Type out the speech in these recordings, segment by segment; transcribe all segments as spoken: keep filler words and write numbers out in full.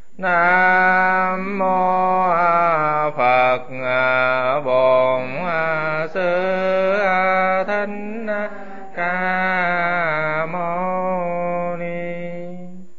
Nam mô Phật Bổn Sư Thích Ca Mâu Ni.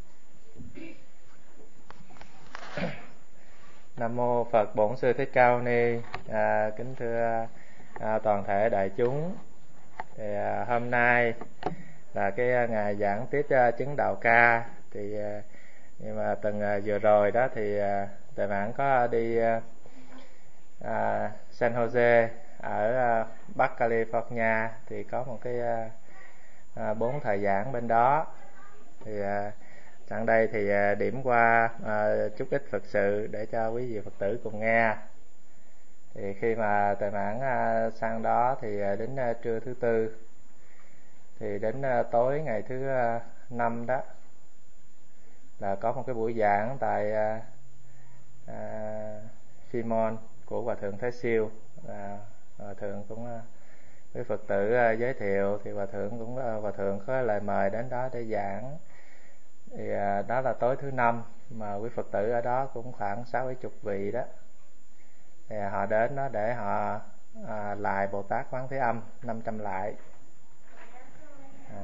Nam mô Phật Bổn Sư Thích Ca Mâu Ni. À, kính thưa à, toàn thể đại chúng, thì à, hôm nay là cái ngày giảng tiết uh, chứng đạo ca. Thì uh, nhưng mà tuần uh, vừa rồi đó thì uh, Tài Mãn có đi uh, uh, San Jose ở uh, Bắc California, thì có một cái uh, uh, bốn thời giảng bên đó. Thì uh, sẵn đây thì uh, điểm qua uh, chút ít Phật sự để cho quý vị Phật tử cùng nghe. Thì khi mà Tài Mãn uh, sang đó thì uh, đến uh, trưa thứ tư, thì đến uh, tối ngày thứ uh, năm đó là có một cái buổi giảng tại uh, uh, Phimon của Hòa Thượng Thế Siêu. uh, Hòa Thượng cũng uh, với Phật tử uh, giới thiệu, thì Hòa Thượng cũng uh, Hòa Thượng có lời mời đến đó để giảng. Thì uh, đó là tối thứ năm, mà quý Phật tử ở đó cũng khoảng sáu bảy chục vị đó. Thì họ đến đó để họ uh, lại Bồ Tát Quán Thế Âm năm trăm lại. À.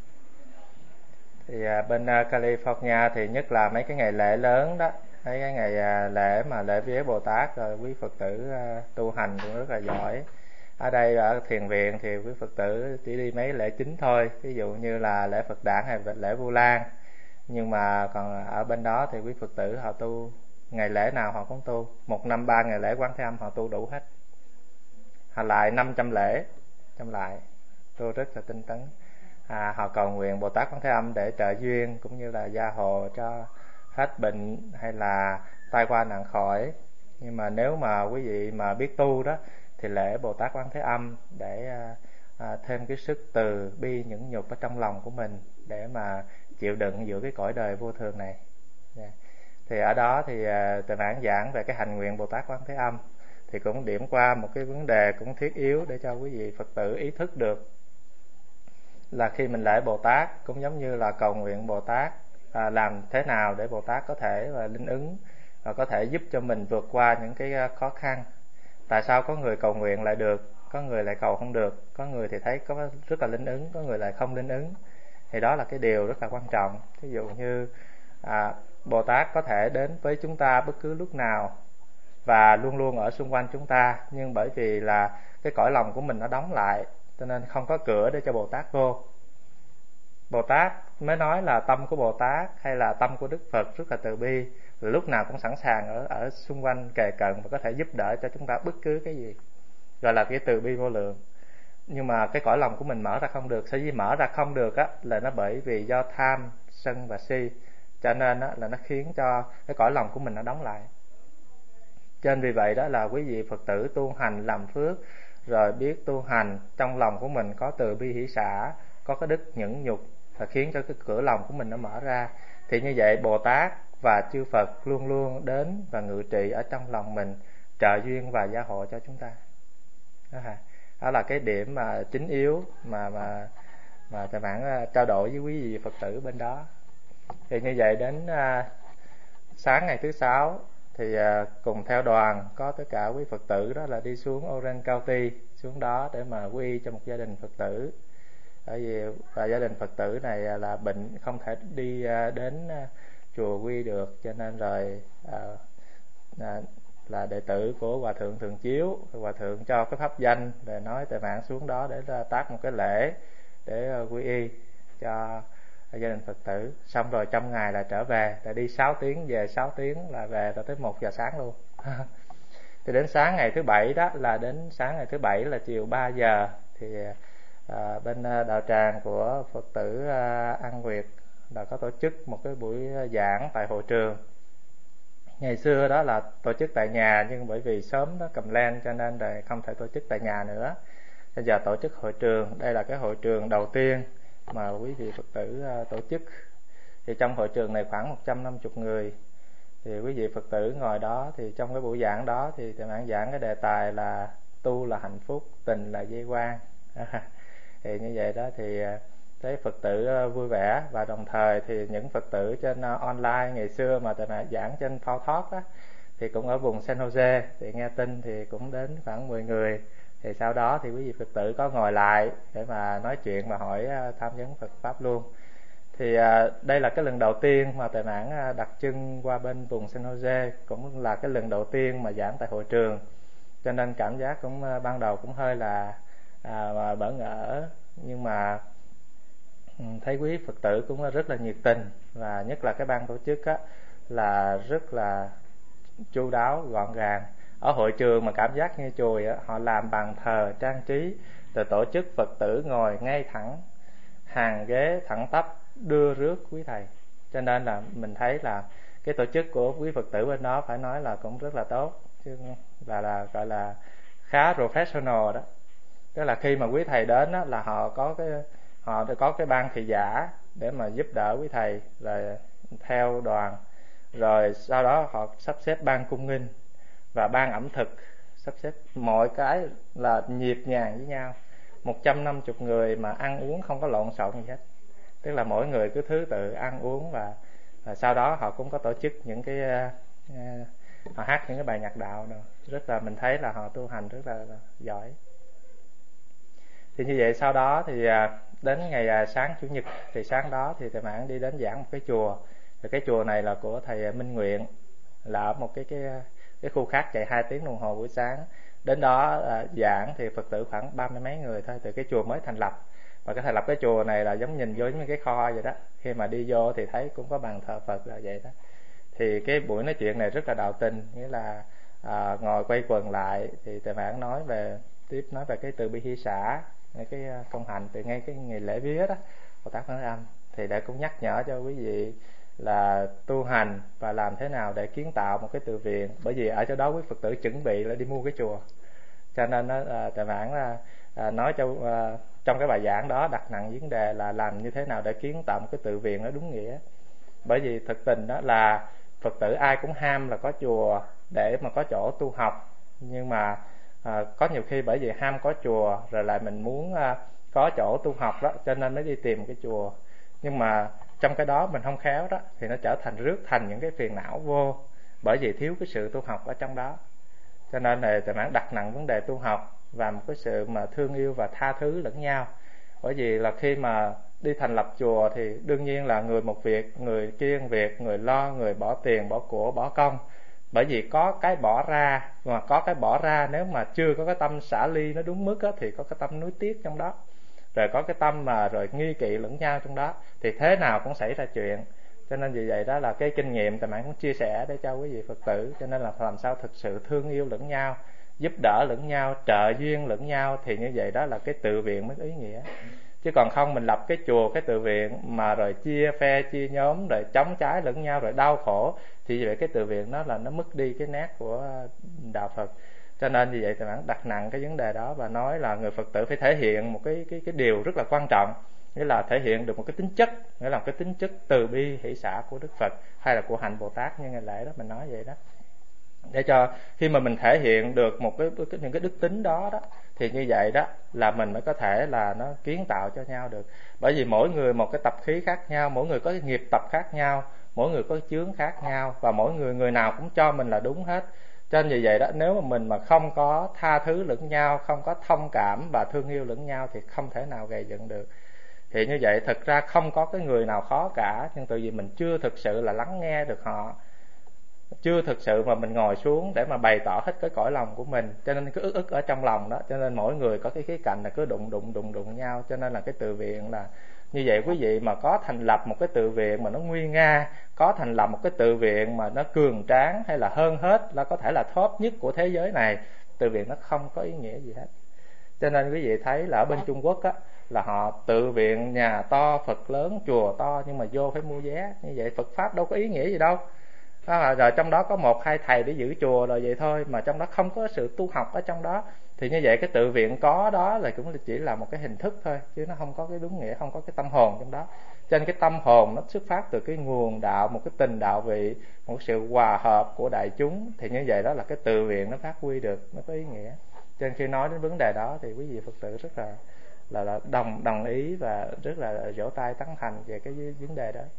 Thì à, bên à, California thì nhất là mấy cái ngày lễ lớn đó, mấy cái ngày à, lễ mà lễ vía Bồ Tát, rồi quý Phật tử à, tu hành cũng rất là giỏi. Ở đây ở thiền viện thì quý Phật tử chỉ đi mấy lễ chính thôi, ví dụ như là lễ Phật Đản hay lễ Vu Lan. Nhưng mà còn ở bên đó thì quý Phật tử họ tu ngày lễ nào họ cũng tu, một năm ba ngày lễ Quán Thế Âm họ tu đủ hết. Họ lại năm trăm lễ, trăm lại tu rất là tinh tấn. À, họ cầu nguyện Bồ Tát Quán Thế Âm để trợ duyên cũng như là gia hộ cho hết bệnh hay là tai qua nạn khỏi. Nhưng mà nếu mà quý vị mà biết tu đó thì lễ Bồ Tát Quán Thế Âm để à, à, thêm cái sức từ bi nhẫn nhục ở trong lòng của mình để mà chịu đựng giữa cái cõi đời vô thường này. Yeah. Thì ở đó thì à, Tài Mãn giảng về cái hành nguyện Bồ Tát Quán Thế Âm, thì cũng điểm qua một cái vấn đề cũng thiết yếu để cho quý vị Phật tử ý thức được là khi mình lễ Bồ Tát cũng giống như là cầu nguyện Bồ Tát, à, làm thế nào để Bồ Tát có thể là linh ứng và có thể giúp cho mình vượt qua những cái khó khăn. Tại sao có người cầu nguyện lại được, có người lại cầu không được, có người thì thấy có rất là linh ứng, có người lại không linh ứng. Thì đó là cái điều rất là quan trọng. Ví dụ như à, Bồ Tát có thể đến với chúng ta bất cứ lúc nào và luôn luôn ở xung quanh chúng ta, nhưng bởi vì là cái cõi lòng của mình nó đóng lại, cho nên không có cửa để cho Bồ Tát vô. Bồ Tát mới nói là tâm của Bồ Tát hay là tâm của Đức Phật rất là từ bi, lúc nào cũng sẵn sàng ở, ở xung quanh kề cận và có thể giúp đỡ cho chúng ta bất cứ cái gì, gọi là cái từ bi vô lượng. Nhưng mà cái cõi lòng của mình mở ra không được. Sở dĩ mở ra không được á, là nó bởi vì do tham, sân và si, cho nên á, là nó khiến cho cái cõi lòng của mình nó đóng lại. Cho nên vì vậy đó là quý vị Phật tử tu hành làm phước, rồi biết tu hành trong lòng của mình có từ bi hỷ xả, có cái đức nhẫn nhục, và khiến cho cái cửa lòng của mình nó mở ra. Thì như vậy Bồ Tát và chư Phật luôn luôn đến và ngự trị ở trong lòng mình, trợ duyên và gia hộ cho chúng ta. Đó, đó là cái điểm mà chính yếu mà mà mà Thầy Mãn trao đổi với quý vị Phật tử bên đó. Thì như vậy đến à, sáng ngày thứ sáu thì à, cùng theo đoàn có tất cả quý Phật tử đó là đi xuống Orange County, xuống đó để mà quy y cho một gia đình Phật tử. Bởi vì và gia đình Phật tử này là bệnh, không thể đi à, đến à, chùa quy được, cho nên rồi à, à, là đệ tử của Hòa Thượng Thường Chiếu, Hòa Thượng cho cái pháp danh để nói Tài Mãn xuống đó để ra tác một cái lễ để uh, quy y cho gia đình Phật tử. Xong rồi trong ngày là trở về, là đi sáu tiếng về sáu tiếng là về tới một giờ sáng luôn. Thì đến sáng ngày thứ bảy đó, là đến sáng ngày thứ bảy là chiều ba giờ thì uh, bên uh, đạo tràng của Phật tử uh, An Nguyệt là có tổ chức một cái buổi giảng tại hội trường. Ngày xưa đó là tổ chức tại nhà, nhưng bởi vì sớm đó cầm len cho nên là không thể tổ chức tại nhà nữa. Bây giờ tổ chức hội trường. Đây là cái hội trường đầu tiên mà quý vị Phật tử uh, tổ chức. Thì trong hội trường này khoảng một trăm năm mươi người. Thì quý vị Phật tử ngồi đó, thì trong cái buổi giảng đó thì Thầy Mãn giảng cái đề tài là tu là hạnh phúc, tình là dây quang. Thì như vậy đó thì thấy Phật tử vui vẻ. Và đồng thời thì những Phật tử trên online ngày xưa mà Thầy Mã giảng trên Phao Talk á, thì cũng ở vùng San Jose, thì nghe tin thì cũng đến khoảng mười người. Thì sau đó thì quý vị Phật tử có ngồi lại để mà nói chuyện và hỏi tham vấn Phật Pháp luôn. Thì à, đây là cái lần đầu tiên mà Thầy Mãn đặt chân qua bên vùng San Jose, cũng là cái lần đầu tiên mà giảng tại hội trường, cho nên cảm giác cũng à, ban đầu cũng hơi là à, bỡ ngỡ, nhưng mà thấy quý Phật tử cũng rất là nhiệt tình, và nhất là cái ban tổ chức á, là rất là chu đáo gọn gàng. Ở hội trường mà cảm giác như chùa á, họ làm bàn thờ trang trí, rồi tổ chức Phật tử ngồi ngay thẳng, hàng ghế thẳng tắp, đưa rước quý thầy. Cho nên là mình thấy là cái tổ chức của quý Phật tử bên đó phải nói là cũng rất là tốt, chứ là, là gọi là khá professional đó. Tức là khi mà quý thầy đến đó, là họ có cái họ có cái ban thị giả để mà giúp đỡ quý thầy, rồi theo đoàn, rồi sau đó họ sắp xếp ban cung nghinh và ban ẩm thực, sắp xếp mọi cái là nhịp nhàng với nhau. Một trăm năm mươi người mà ăn uống không có lộn xộn gì hết, tức là mỗi người cứ thứ tự ăn uống, và, và sau đó họ cũng có tổ chức những cái uh, họ hát những cái bài nhạc đạo nữa. Rất là mình thấy là họ tu hành rất là, là giỏi. Thì như vậy sau đó thì uh, đến ngày uh, sáng Chủ nhật, thì sáng đó thì Thầy Mãn đi đến giảng một cái chùa. Thì cái chùa này là của thầy Minh Nguyện, là ở một cái cái cái khu khác, chạy hai tiếng đồng hồ buổi sáng. Đến đó uh, giảng thì Phật tử khoảng ba mươi mấy người thôi, từ cái chùa mới thành lập. Và cái thành lập cái chùa này là giống nhìn vô như cái kho vậy đó, khi mà đi vô thì thấy cũng có bàn thờ Phật là vậy đó. Thì cái buổi nói chuyện này rất là đạo tình, nghĩa là à, ngồi quay quần lại thì Thầy Mãn nói về tiếp nói về cái từ bi hỷ xả, cái công hạnh từ ngay cái ngày lễ vía đó, Bồ Tát Quan Âm, thì để cũng nhắc nhở cho quý vị là tu hành và làm thế nào để kiến tạo một cái từ viện. Bởi vì ở chỗ đó quý Phật tử chuẩn bị là đi mua cái chùa, cho nên đó, à, Thầy Mãn là à, nói cho à, trong cái bài giảng đó đặt nặng vấn đề là làm như thế nào để kiến tạo một cái tự viện nó đúng nghĩa. Bởi vì thực tình đó là Phật tử ai cũng ham là có chùa để mà có chỗ tu học, nhưng mà à, có nhiều khi bởi vì ham có chùa rồi lại mình muốn à, có chỗ tu học đó, cho nên mới đi tìm một cái chùa. Nhưng mà trong cái đó mình không khéo đó, thì nó trở thành rước thành những cái phiền não vô, bởi vì thiếu cái sự tu học ở trong đó. Cho nên là Thầy Mãn đặt nặng vấn đề tu học và một cái sự mà thương yêu và tha thứ lẫn nhau. Bởi vì là khi mà đi thành lập chùa thì đương nhiên là người một việc, người kia một việc, người lo, người bỏ tiền, bỏ của, bỏ công. Bởi vì có cái bỏ ra, mà có cái bỏ ra nếu mà chưa có cái tâm xả ly nó đúng mức á, thì có cái tâm nuối tiếc trong đó, rồi có cái tâm mà rồi nghi kỵ lẫn nhau trong đó, thì thế nào cũng xảy ra chuyện. Cho nên vì vậy đó là cái kinh nghiệm Thầy Mãn cũng chia sẻ để cho quý vị Phật tử. Cho nên là làm sao thực sự thương yêu lẫn nhau, giúp đỡ lẫn nhau, trợ duyên lẫn nhau, thì như vậy đó là cái tự viện mới có ý nghĩa. Chứ còn không mình lập cái chùa, cái tự viện mà rồi chia phe, chia nhóm, rồi chống trái lẫn nhau, rồi đau khổ, thì như vậy cái tự viện nó là nó mất đi cái nét của đạo Phật. Cho nên vì vậy Thầy Mãn đặt nặng cái vấn đề đó và nói là người Phật tử phải thể hiện một cái cái cái điều rất là quan trọng, nghĩa là thể hiện được một cái tính chất, nghĩa là cái tính chất từ bi hỷ xả của Đức Phật hay là của hạnh Bồ Tát như ngày lễ đó mình nói vậy đó. Để cho khi mà mình thể hiện được một cái, cái những cái đức tính đó đó, thì như vậy đó là mình mới có thể là nó kiến tạo cho nhau được. Bởi vì mỗi người một cái tập khí khác nhau, mỗi người có cái nghiệp tập khác nhau, mỗi người có cái chướng khác nhau, và mỗi người người nào cũng cho mình là đúng hết. Cho nên vì vậy đó, nếu mà mình mà không có tha thứ lẫn nhau, không có thông cảm và thương yêu lẫn nhau thì không thể nào gây dựng được. Thì như vậy thực ra không có cái người nào khó cả, nhưng tự vì mình chưa thực sự là lắng nghe được họ, chưa thực sự mà mình ngồi xuống để mà bày tỏ hết cái cõi lòng của mình, cho nên cứ ức ức ở trong lòng đó. Cho nên mỗi người có cái khía cạnh là cứ đụng đụng đụng đụng nhau. Cho nên là cái tự viện là như vậy. Quý vị mà có thành lập một cái tự viện mà nó nguy nga, có thành lập một cái tự viện mà nó cường tráng, hay là hơn hết là có thể là top nhất của thế giới này, tự viện nó không có ý nghĩa gì hết. Cho nên quý vị thấy là ở bên Trung Quốc á, là họ tự viện nhà to, Phật lớn, chùa to, nhưng mà vô phải mua vé. Như vậy Phật Pháp đâu có ý nghĩa gì đâu. Đó là, rồi trong đó có một hai thầy để giữ chùa rồi vậy thôi, mà trong đó không có sự tu học ở trong đó. Thì như vậy cái tự viện có đó là cũng chỉ là một cái hình thức thôi, chứ nó không có cái đúng nghĩa, không có cái tâm hồn trong đó. Cho nên cái tâm hồn nó xuất phát từ cái nguồn đạo, một cái tình đạo vị, một sự hòa hợp của đại chúng. Thì như vậy đó là cái tự viện nó phát huy được, nó có ý nghĩa. Cho nên khi nói đến vấn đề đó thì quý vị Phật tử rất là là, là đồng đồng ý và rất là vỗ tay tán thành về cái vấn đề đó.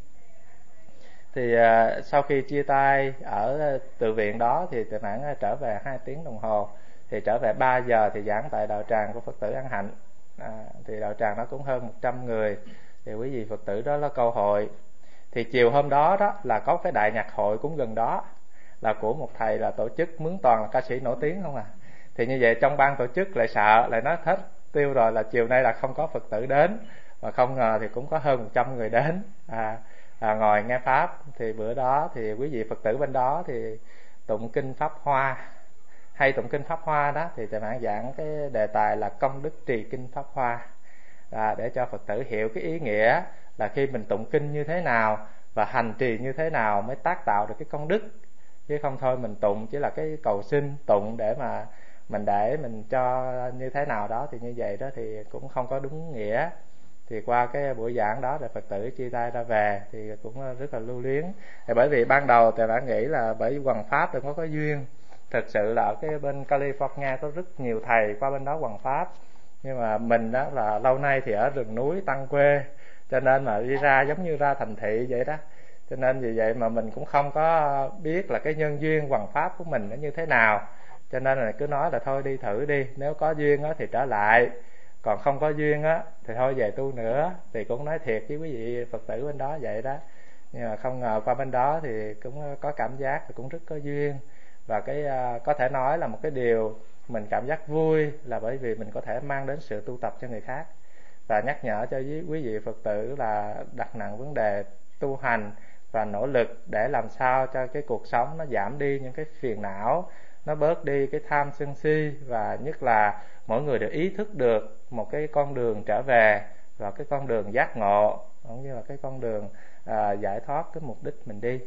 Thì uh, sau khi chia tay ở tự viện đó thì Tuệ Mãn trở về hai tiếng đồng hồ. Thì trở về ba giờ thì giảng tại đạo tràng của Phật tử An Hạnh. À, thì đạo tràng nó cũng hơn một trăm người. Thì quý vị Phật tử đó là câu hội. Thì chiều hôm đó đó là có cái đại nhạc hội cũng gần đó, là của một thầy là tổ chức mướn toàn là ca sĩ nổi tiếng không à. Thì như vậy trong ban tổ chức lại sợ, lại nói hết tiêu rồi là chiều nay là không có Phật tử đến. Và không ngờ thì cũng có hơn một trăm người đến à, à, ngồi nghe Pháp. Thì bữa đó thì quý vị Phật tử bên đó thì tụng kinh Pháp Hoa, hay tụng kinh Pháp Hoa đó, thì Thầy Mãn giảng cái đề tài là công đức trì kinh Pháp Hoa, à, để cho Phật tử hiểu cái ý nghĩa là khi mình tụng kinh như thế nào và hành trì như thế nào mới tác tạo được cái công đức, chứ không thôi mình tụng chỉ là cái cầu xin tụng để mà mình để mình cho như thế nào đó, thì như vậy đó thì cũng không có đúng nghĩa. Thì qua cái buổi giảng đó thì Phật tử chia tay ra về thì cũng rất là lưu luyến. Thì bởi vì ban đầu thì bạn nghĩ là bởi hoằng pháp đừng có có duyên, thực sự là ở cái bên California có rất nhiều thầy qua bên đó hoằng pháp, nhưng mà mình đó là lâu nay thì ở rừng núi tăng quê, cho nên mà đi ra giống như ra thành thị vậy đó, cho nên vì vậy mà mình cũng không có biết là cái nhân duyên hoằng pháp của mình nó như thế nào, cho nên là cứ nói là thôi đi thử đi, nếu có duyên á thì trở lại, còn không có duyên á thì thôi về tu nữa. Thì cũng nói thiệt với quý vị Phật tử bên đó vậy đó, nhưng mà không ngờ qua bên đó thì cũng có cảm giác thì cũng rất có duyên. Và cái có thể nói là một cái điều mình cảm giác vui là bởi vì mình có thể mang đến sự tu tập cho người khác, và nhắc nhở cho quý vị Phật tử là đặt nặng vấn đề tu hành và nỗ lực để làm sao cho cái cuộc sống nó giảm đi những cái phiền não, nó bớt đi cái tham sân si, và nhất là mỗi người đều ý thức được một cái con đường trở về và cái con đường giác ngộ, cũng như là cái con đường à, giải thoát cái mục đích mình đi.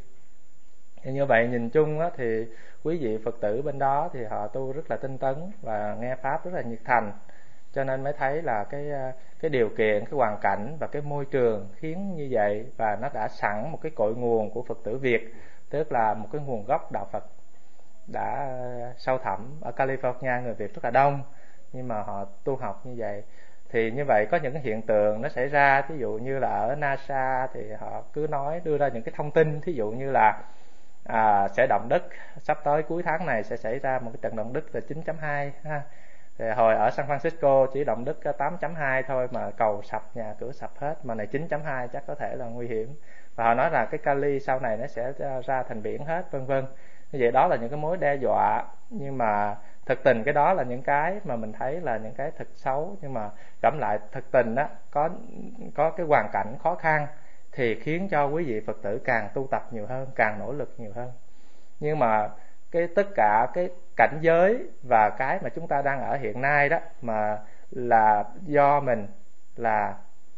Thì như vậy nhìn chung á, thì quý vị Phật tử bên đó thì họ tu rất là tinh tấn và nghe pháp rất là nhiệt thành, cho nên mới thấy là cái cái điều kiện, cái hoàn cảnh và cái môi trường khiến như vậy, và nó đã sẵn một cái cội nguồn của Phật tử Việt, tức là một cái nguồn gốc đạo Phật đã sâu thẳm. Ở California người Việt rất là đông, nhưng mà họ tu học như vậy. Thì như vậy có những cái hiện tượng nó xảy ra, ví dụ như là ở NASA thì họ cứ nói đưa ra những cái thông tin, thí dụ như là à, sẽ động đất, sắp tới cuối tháng này sẽ xảy ra một cái trận động đất là chín chấm hai ha. Thì hồi ở San Francisco chỉ động đất tám chấm hai thôi mà cầu sập, nhà cửa sập hết, mà này chín chấm hai chắc có thể là nguy hiểm. Và họ nói là cái Cali sau này nó sẽ ra thành biển hết, vân vân. Như vậy đó là những cái mối đe dọa, nhưng mà thực tình cái đó là những cái mà mình thấy là những cái thật xấu, nhưng mà gẫm lại thực tình đó, có có cái hoàn cảnh khó khăn thì khiến cho quý vị Phật tử càng tu tập nhiều hơn, càng nỗ lực nhiều hơn. Nhưng mà cái tất cả cái cảnh giới và cái mà chúng ta đang ở hiện nay đó mà là do mình, là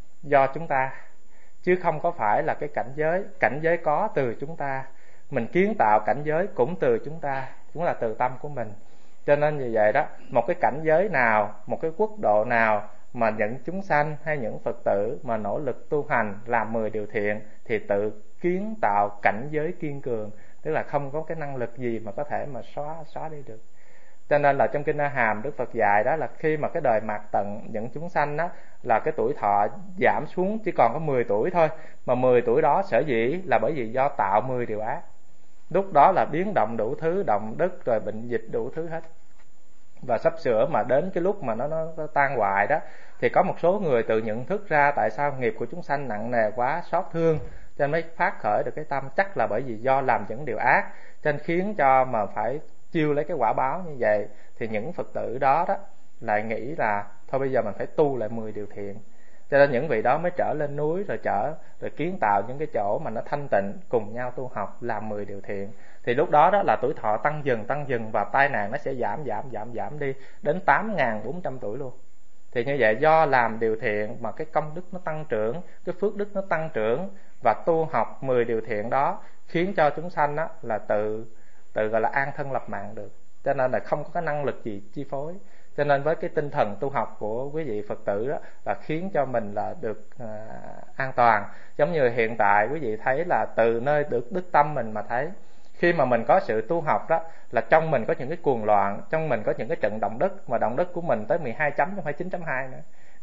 do chúng ta, chứ không có phải là cái cảnh giới. Cảnh giới có từ chúng ta, mình kiến tạo cảnh giới cũng từ chúng ta, cũng là từ tâm của mình. Cho nên như vậy đó, một cái cảnh giới nào, một cái quốc độ nào mà những chúng sanh hay những Phật tử mà nỗ lực tu hành làm mười điều thiện thì tự kiến tạo cảnh giới kiên cường, tức là không có cái năng lực gì mà có thể mà xóa xóa đi được. Cho nên là trong Kinh A Hàm Đức Phật dạy đó là khi mà cái đời mạt tận những chúng sanh đó là cái tuổi thọ giảm xuống chỉ còn có mười tuổi thôi, mà mười tuổi đó sở dĩ là bởi vì do tạo mười điều ác. Lúc đó là biến động đủ thứ, động đất rồi bệnh dịch đủ thứ hết. Và sắp sửa mà đến cái lúc mà nó, nó, nó tan hoại đó, thì có một số người tự nhận thức ra tại sao nghiệp của chúng sanh nặng nề quá, xót thương, cho nên mới phát khởi được cái tâm, chắc là bởi vì do làm những điều ác, cho nên khiến cho mà phải chiêu lấy cái quả báo như vậy. Thì những Phật tử đó đó lại nghĩ là thôi bây giờ mình phải tu lại mười điều thiện, cho nên những vị đó mới trở lên núi rồi trở rồi kiến tạo những cái chỗ mà nó thanh tịnh, cùng nhau tu học làm mười điều thiện. Thì lúc đó đó là tuổi thọ tăng dần tăng dần và tai nạn nó sẽ giảm giảm giảm giảm đi đến tám nghìn bốn trăm tuổi luôn. Thì như vậy do làm điều thiện mà cái công đức nó tăng trưởng, cái phước đức nó tăng trưởng, và tu học mười điều thiện đó khiến cho chúng sanh đó là tự tự gọi là an thân lập mạng được, cho nên là không có cái năng lực gì chi phối. Cho nên với cái tinh thần tu học của quý vị Phật tử đó là khiến cho mình là được à, an toàn. Giống như hiện tại quý vị thấy là từ nơi được đức tâm mình mà thấy, khi mà mình có sự tu học đó là trong mình có những cái cuồng loạn, trong mình có những cái trận động đất, mà động đất của mình tới mười hai chấm chứ không phải chín chấm hai nữa.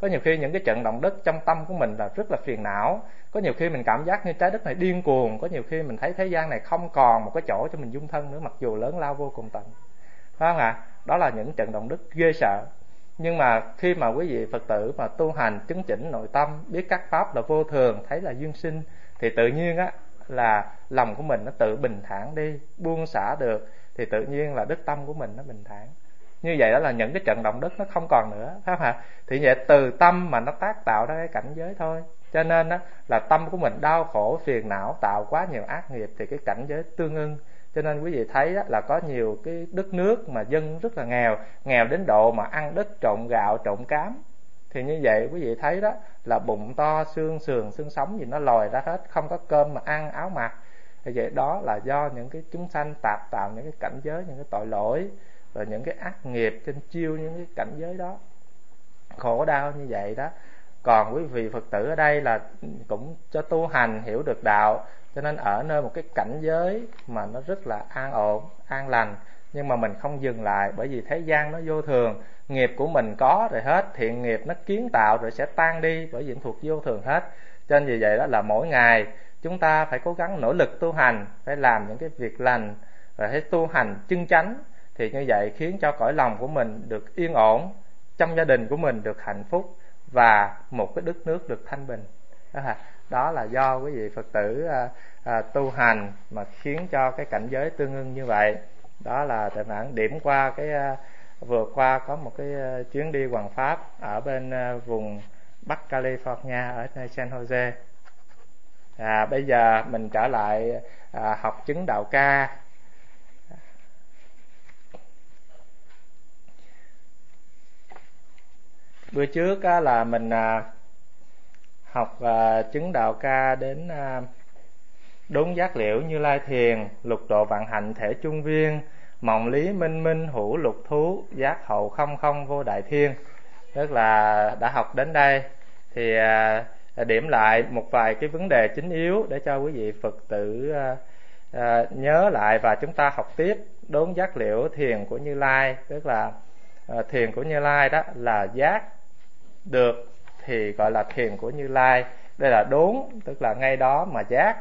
Có nhiều khi những cái trận động đất trong tâm của mình là rất là phiền não. Có nhiều khi mình cảm giác như trái đất này điên cuồng. Có nhiều khi mình thấy thế gian này không còn một cái chỗ cho mình dung thân nữa, mặc dù lớn lao vô cùng tận. Phải không ạ? Đó là những trận động đất ghê sợ. Nhưng mà khi mà quý vị Phật tử mà tu hành chứng chỉnh nội tâm, biết các pháp là vô thường, thấy là duyên sinh, thì tự nhiên á là lòng của mình nó tự bình thản đi, buông xả được, thì tự nhiên là đức tâm của mình nó bình thản. Như vậy đó là những cái trận động đất nó không còn nữa, phải không ạ? Thì vậy từ tâm mà nó tác tạo ra cái cảnh giới thôi. Cho nên á là tâm của mình đau khổ phiền não, tạo quá nhiều ác nghiệp, thì cái cảnh giới tương ưng. Cho nên quý vị thấy á, là có nhiều cái đất nước mà dân rất là nghèo, nghèo đến độ mà ăn đất trộn gạo trộn cám. Thì như vậy quý vị thấy đó là bụng to, xương sườn, xương sống gì nó lòi ra hết, không có cơm mà ăn, áo mặc. Thì vậy đó là do những cái chúng sanh tạp tạo những cái cảnh giới, những cái tội lỗi và những cái ác nghiệp trên chiêu những cái cảnh giới đó, khổ đau như vậy đó. Còn quý vị Phật tử ở đây là cũng cho tu hành hiểu được đạo, cho nên ở nơi một cái cảnh giới mà nó rất là an ổn, an lành. Nhưng mà mình không dừng lại, bởi vì thế gian nó vô thường, nghiệp của mình có rồi hết, thiện nghiệp nó kiến tạo rồi sẽ tan đi, bởi vì thuộc vô thường hết. Cho nên vì vậy đó là mỗi ngày chúng ta phải cố gắng nỗ lực tu hành, phải làm những cái việc lành, rồi phải tu hành chân chánh. Thì như vậy khiến cho cõi lòng của mình được yên ổn, trong gia đình của mình được hạnh phúc, và một cái đất nước được thanh bình. Đó là do quý vị Phật tử à, à, tu hành mà khiến cho cái cảnh giới tương ưng như vậy. Đó là tại bản điểm qua cái à, vừa qua có một cái à, chuyến đi hoằng pháp ở bên à, vùng Bắc California ở nơi San Jose. À, bây giờ mình trở lại à, học chứng đạo ca. Bữa trước á, là mình à, học à, chứng đạo ca đến à, đốn giác liễu Như Lai Thiền, lục độ vạn hạnh thể trung viên, mộng lý minh minh hữu lục thú, giác hậu không không vô đại thiên. Tức là đã học đến đây thì à, điểm lại một vài cái vấn đề chính yếu để cho quý vị Phật tử à, à, nhớ lại, và chúng ta học tiếp đốn giác liễu thiền của Như Lai. Tức là à, thiền của Như Lai đó là giác được thì gọi là thiền của Như Lai. Đây là đốn, tức là ngay đó mà giác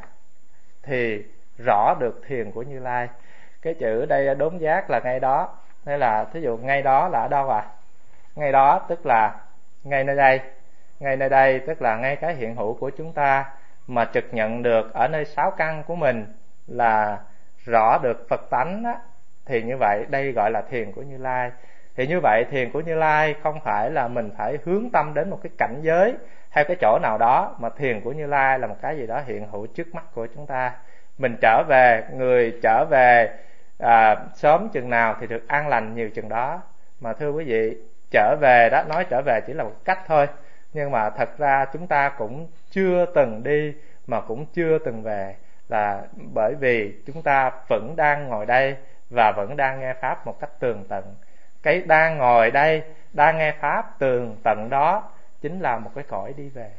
thì rõ được thiền của Như Lai. Cái chữ đây đốn giác là ngay đó. Đây là thí dụ ngay đó là ở đâu à? Ngay đó tức là ngay nơi đây. Ngay nơi đây tức là ngay cái hiện hữu của chúng ta mà trực nhận được ở nơi sáu căn của mình là rõ được Phật tánh á, thì như vậy đây gọi là thiền của Như Lai. Thì như vậy thiền của Như Lai không phải là mình phải hướng tâm đến một cái cảnh giới hay cái chỗ nào đó, mà thiền của Như Lai là một cái gì đó hiện hữu trước mắt của chúng ta. Mình trở về, người trở về à, sớm chừng nào thì được an lành nhiều chừng đó. Mà thưa quý vị, trở về đó, nói trở về chỉ là một cách thôi, nhưng mà thật ra chúng ta cũng chưa từng đi mà cũng chưa từng về, là bởi vì chúng ta vẫn đang ngồi đây và vẫn đang nghe pháp một cách tường tận. Cái đang ngồi đây, đang nghe pháp tường tận đó chính là một cái cõi đi về.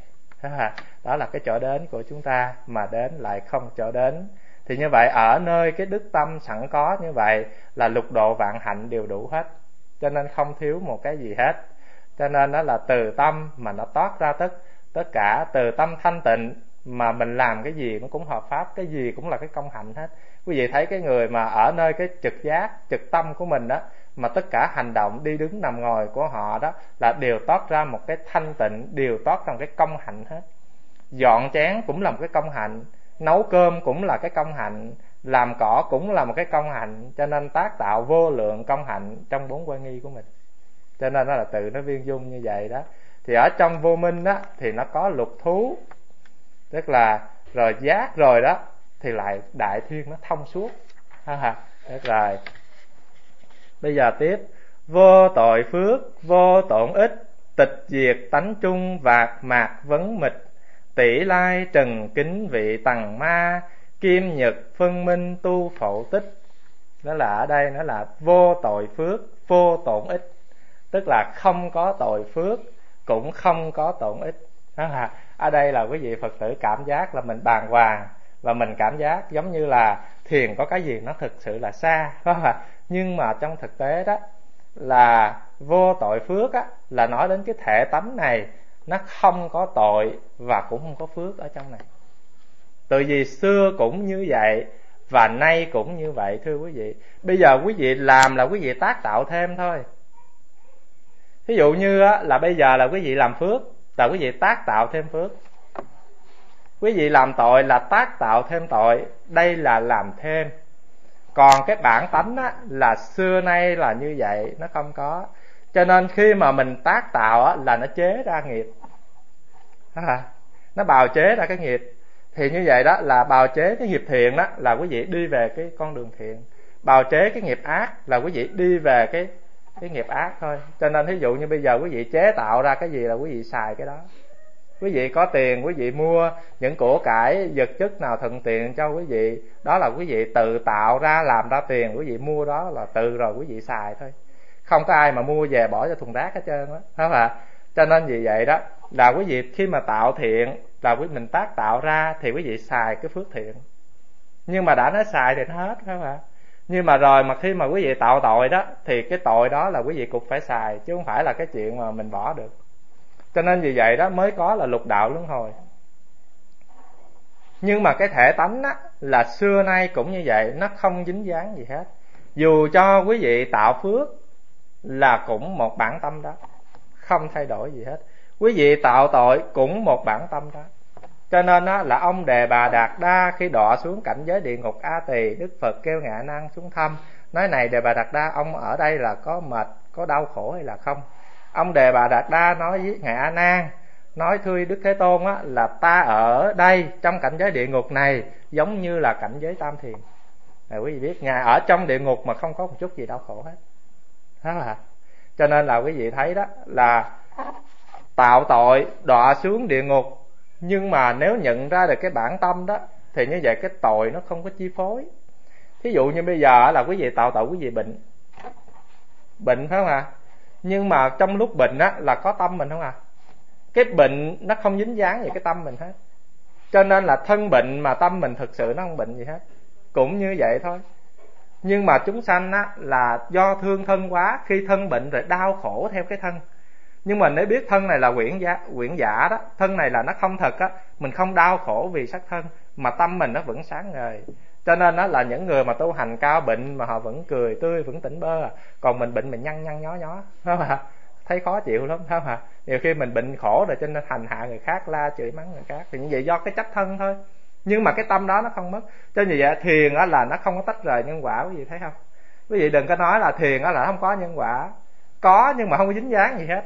Đó là cái chỗ đến của chúng ta, mà đến lại không chỗ đến. Thì như vậy ở nơi cái đức tâm sẵn có như vậy là lục độ vạn hạnh đều đủ hết, cho nên không thiếu một cái gì hết. Cho nên đó là từ tâm mà nó toát ra tất tất cả, từ tâm thanh tịnh mà mình làm cái gì nó cũng hợp pháp, cái gì cũng là cái công hạnh hết. Quý vị thấy cái người mà ở nơi cái trực giác, trực tâm của mình đó, mà tất cả hành động đi đứng nằm ngồi của họ đó là đều toát ra một cái thanh tịnh, đều toát ra một cái công hạnh hết. Dọn chén cũng là một cái công hạnh, nấu cơm cũng là cái công hạnh, làm cỏ cũng là một cái công hạnh. Cho nên tác tạo vô lượng công hạnh trong bốn quay nghi của mình. Cho nên nó là tự nó viên dung như vậy đó. Thì ở trong vô minh đó thì nó có lục thú, tức là rồi giác rồi đó thì lại đại thiên nó thông suốt. Được rồi. Bây giờ tiếp. Vô tội phước, vô tổn ích, tịch diệt tánh chung vạc mạc vấn mịch, tỷ lai trần kính vị tầng ma, kim nhật phân minh tu phổ tích. Nó là ở đây nó là vô tội phước, vô tổn ích, tức là không có tội phước cũng không có tổn ích. Đó là ở đây là quý vị Phật tử cảm giác là mình bàng hoàng, và mình cảm giác giống như là thiền có cái gì nó thực sự là xa. Đó là, nhưng mà trong thực tế đó là vô tội phước á, là nói đến cái thể tánh này nó không có tội và cũng không có phước ở trong này. Từ vì xưa cũng như vậy và nay cũng như vậy thưa quý vị. Bây giờ quý vị làm là quý vị tác tạo thêm thôi. Ví dụ như á, là bây giờ là quý vị làm phước là quý vị tác tạo thêm phước. Quý vị làm tội là tác tạo thêm tội. Đây là làm thêm. Còn cái bản tánh á, là xưa nay là như vậy, nó không có. Cho nên khi mà mình tác tạo á, là nó chế ra nghiệp, à, nó bào chế ra cái nghiệp. Thì như vậy đó là bào chế cái nghiệp thiện đó là quý vị đi về cái con đường thiện. Bào chế cái nghiệp ác là quý vị đi về cái cái nghiệp ác thôi. Cho nên ví dụ như bây giờ quý vị chế tạo ra cái gì là quý vị xài cái đó. Quý vị có tiền quý vị mua những của cải vật chất nào thuận tiện cho quý vị, đó là quý vị tự tạo ra, làm ra tiền, quý vị mua đó là tự rồi quý vị xài thôi. Không có ai mà mua về bỏ cho thùng rác hết trơn á, phải không ạ? Cho nên vì vậy đó là quý vị khi mà tạo thiện là quý mình tác tạo ra thì quý vị xài cái phước thiện. Nhưng mà đã nói xài thì nó hết, phải không ạ? Nhưng mà rồi mà khi mà quý vị tạo tội đó thì cái tội đó là quý vị cũng phải xài, chứ không phải là cái chuyện mà mình bỏ được. Cho nên vì vậy đó mới có là lục đạo luân hồi. Nhưng mà cái thể tánh á, là xưa nay cũng như vậy, nó không dính dáng gì hết. Dù cho quý vị tạo phước là cũng một bản tâm đó, không thay đổi gì hết. Quý vị tạo tội cũng một bản tâm đó. Cho nên đó là ông Đề Bà Đạt Đa khi đọa xuống cảnh giới địa ngục A Tỳ, Đức Phật kêu Ngài A Nan xuống thăm, nói này Đề Bà Đạt Đa, ông ở đây là có mệt, có đau khổ hay là không? Ông Đề Bà Đạt Đa nói với Ngài A Nan, nói thưa Đức Thế Tôn á, là ta ở đây trong cảnh giới địa ngục này giống như là cảnh giới tam thiền. Này quý vị biết, Ngài ở trong địa ngục mà không có một chút gì đau khổ hết. Đó là. Cho nên là quý vị thấy đó là tạo tội đọa xuống địa ngục, nhưng mà nếu nhận ra được cái bản tâm đó thì như vậy cái tội nó không có chi phối. Thí dụ như bây giờ là quý vị tạo tội quý vị bệnh, bệnh phải không ạ? Nhưng mà trong lúc bệnh á là có tâm mình không à? Cái bệnh nó không dính dáng về cái tâm mình hết. Cho nên là thân bệnh mà tâm mình thực sự nó không bệnh gì hết. Cũng như vậy thôi. Nhưng mà chúng sanh á là do thương thân quá, khi thân bệnh rồi đau khổ theo cái thân. Nhưng mà nếu biết thân này là quyển giả, quyển giả đó, thân này là nó không thật á, mình không đau khổ vì sắc thân, mà tâm mình nó vẫn sáng ngời. Cho nên đó là những người mà tu hành cao bệnh mà họ vẫn cười tươi, vẫn tỉnh bơ. Còn mình bệnh mình nhăn nhăn nhó nhó, phải không ạ? Thấy khó chịu lắm, phải không ạ? Nhiều khi mình bệnh khổ rồi cho nên hành hạ người khác, la chửi mắng người khác, thì như vậy do cái chấp thân thôi. Nhưng mà cái tâm đó nó không mất. Cho như vậy thiền á là nó không có tách rời nhân quả, quý vị thấy không? Quý vị đừng có nói là thiền á là không có nhân quả. Có, nhưng mà không có dính dáng gì hết.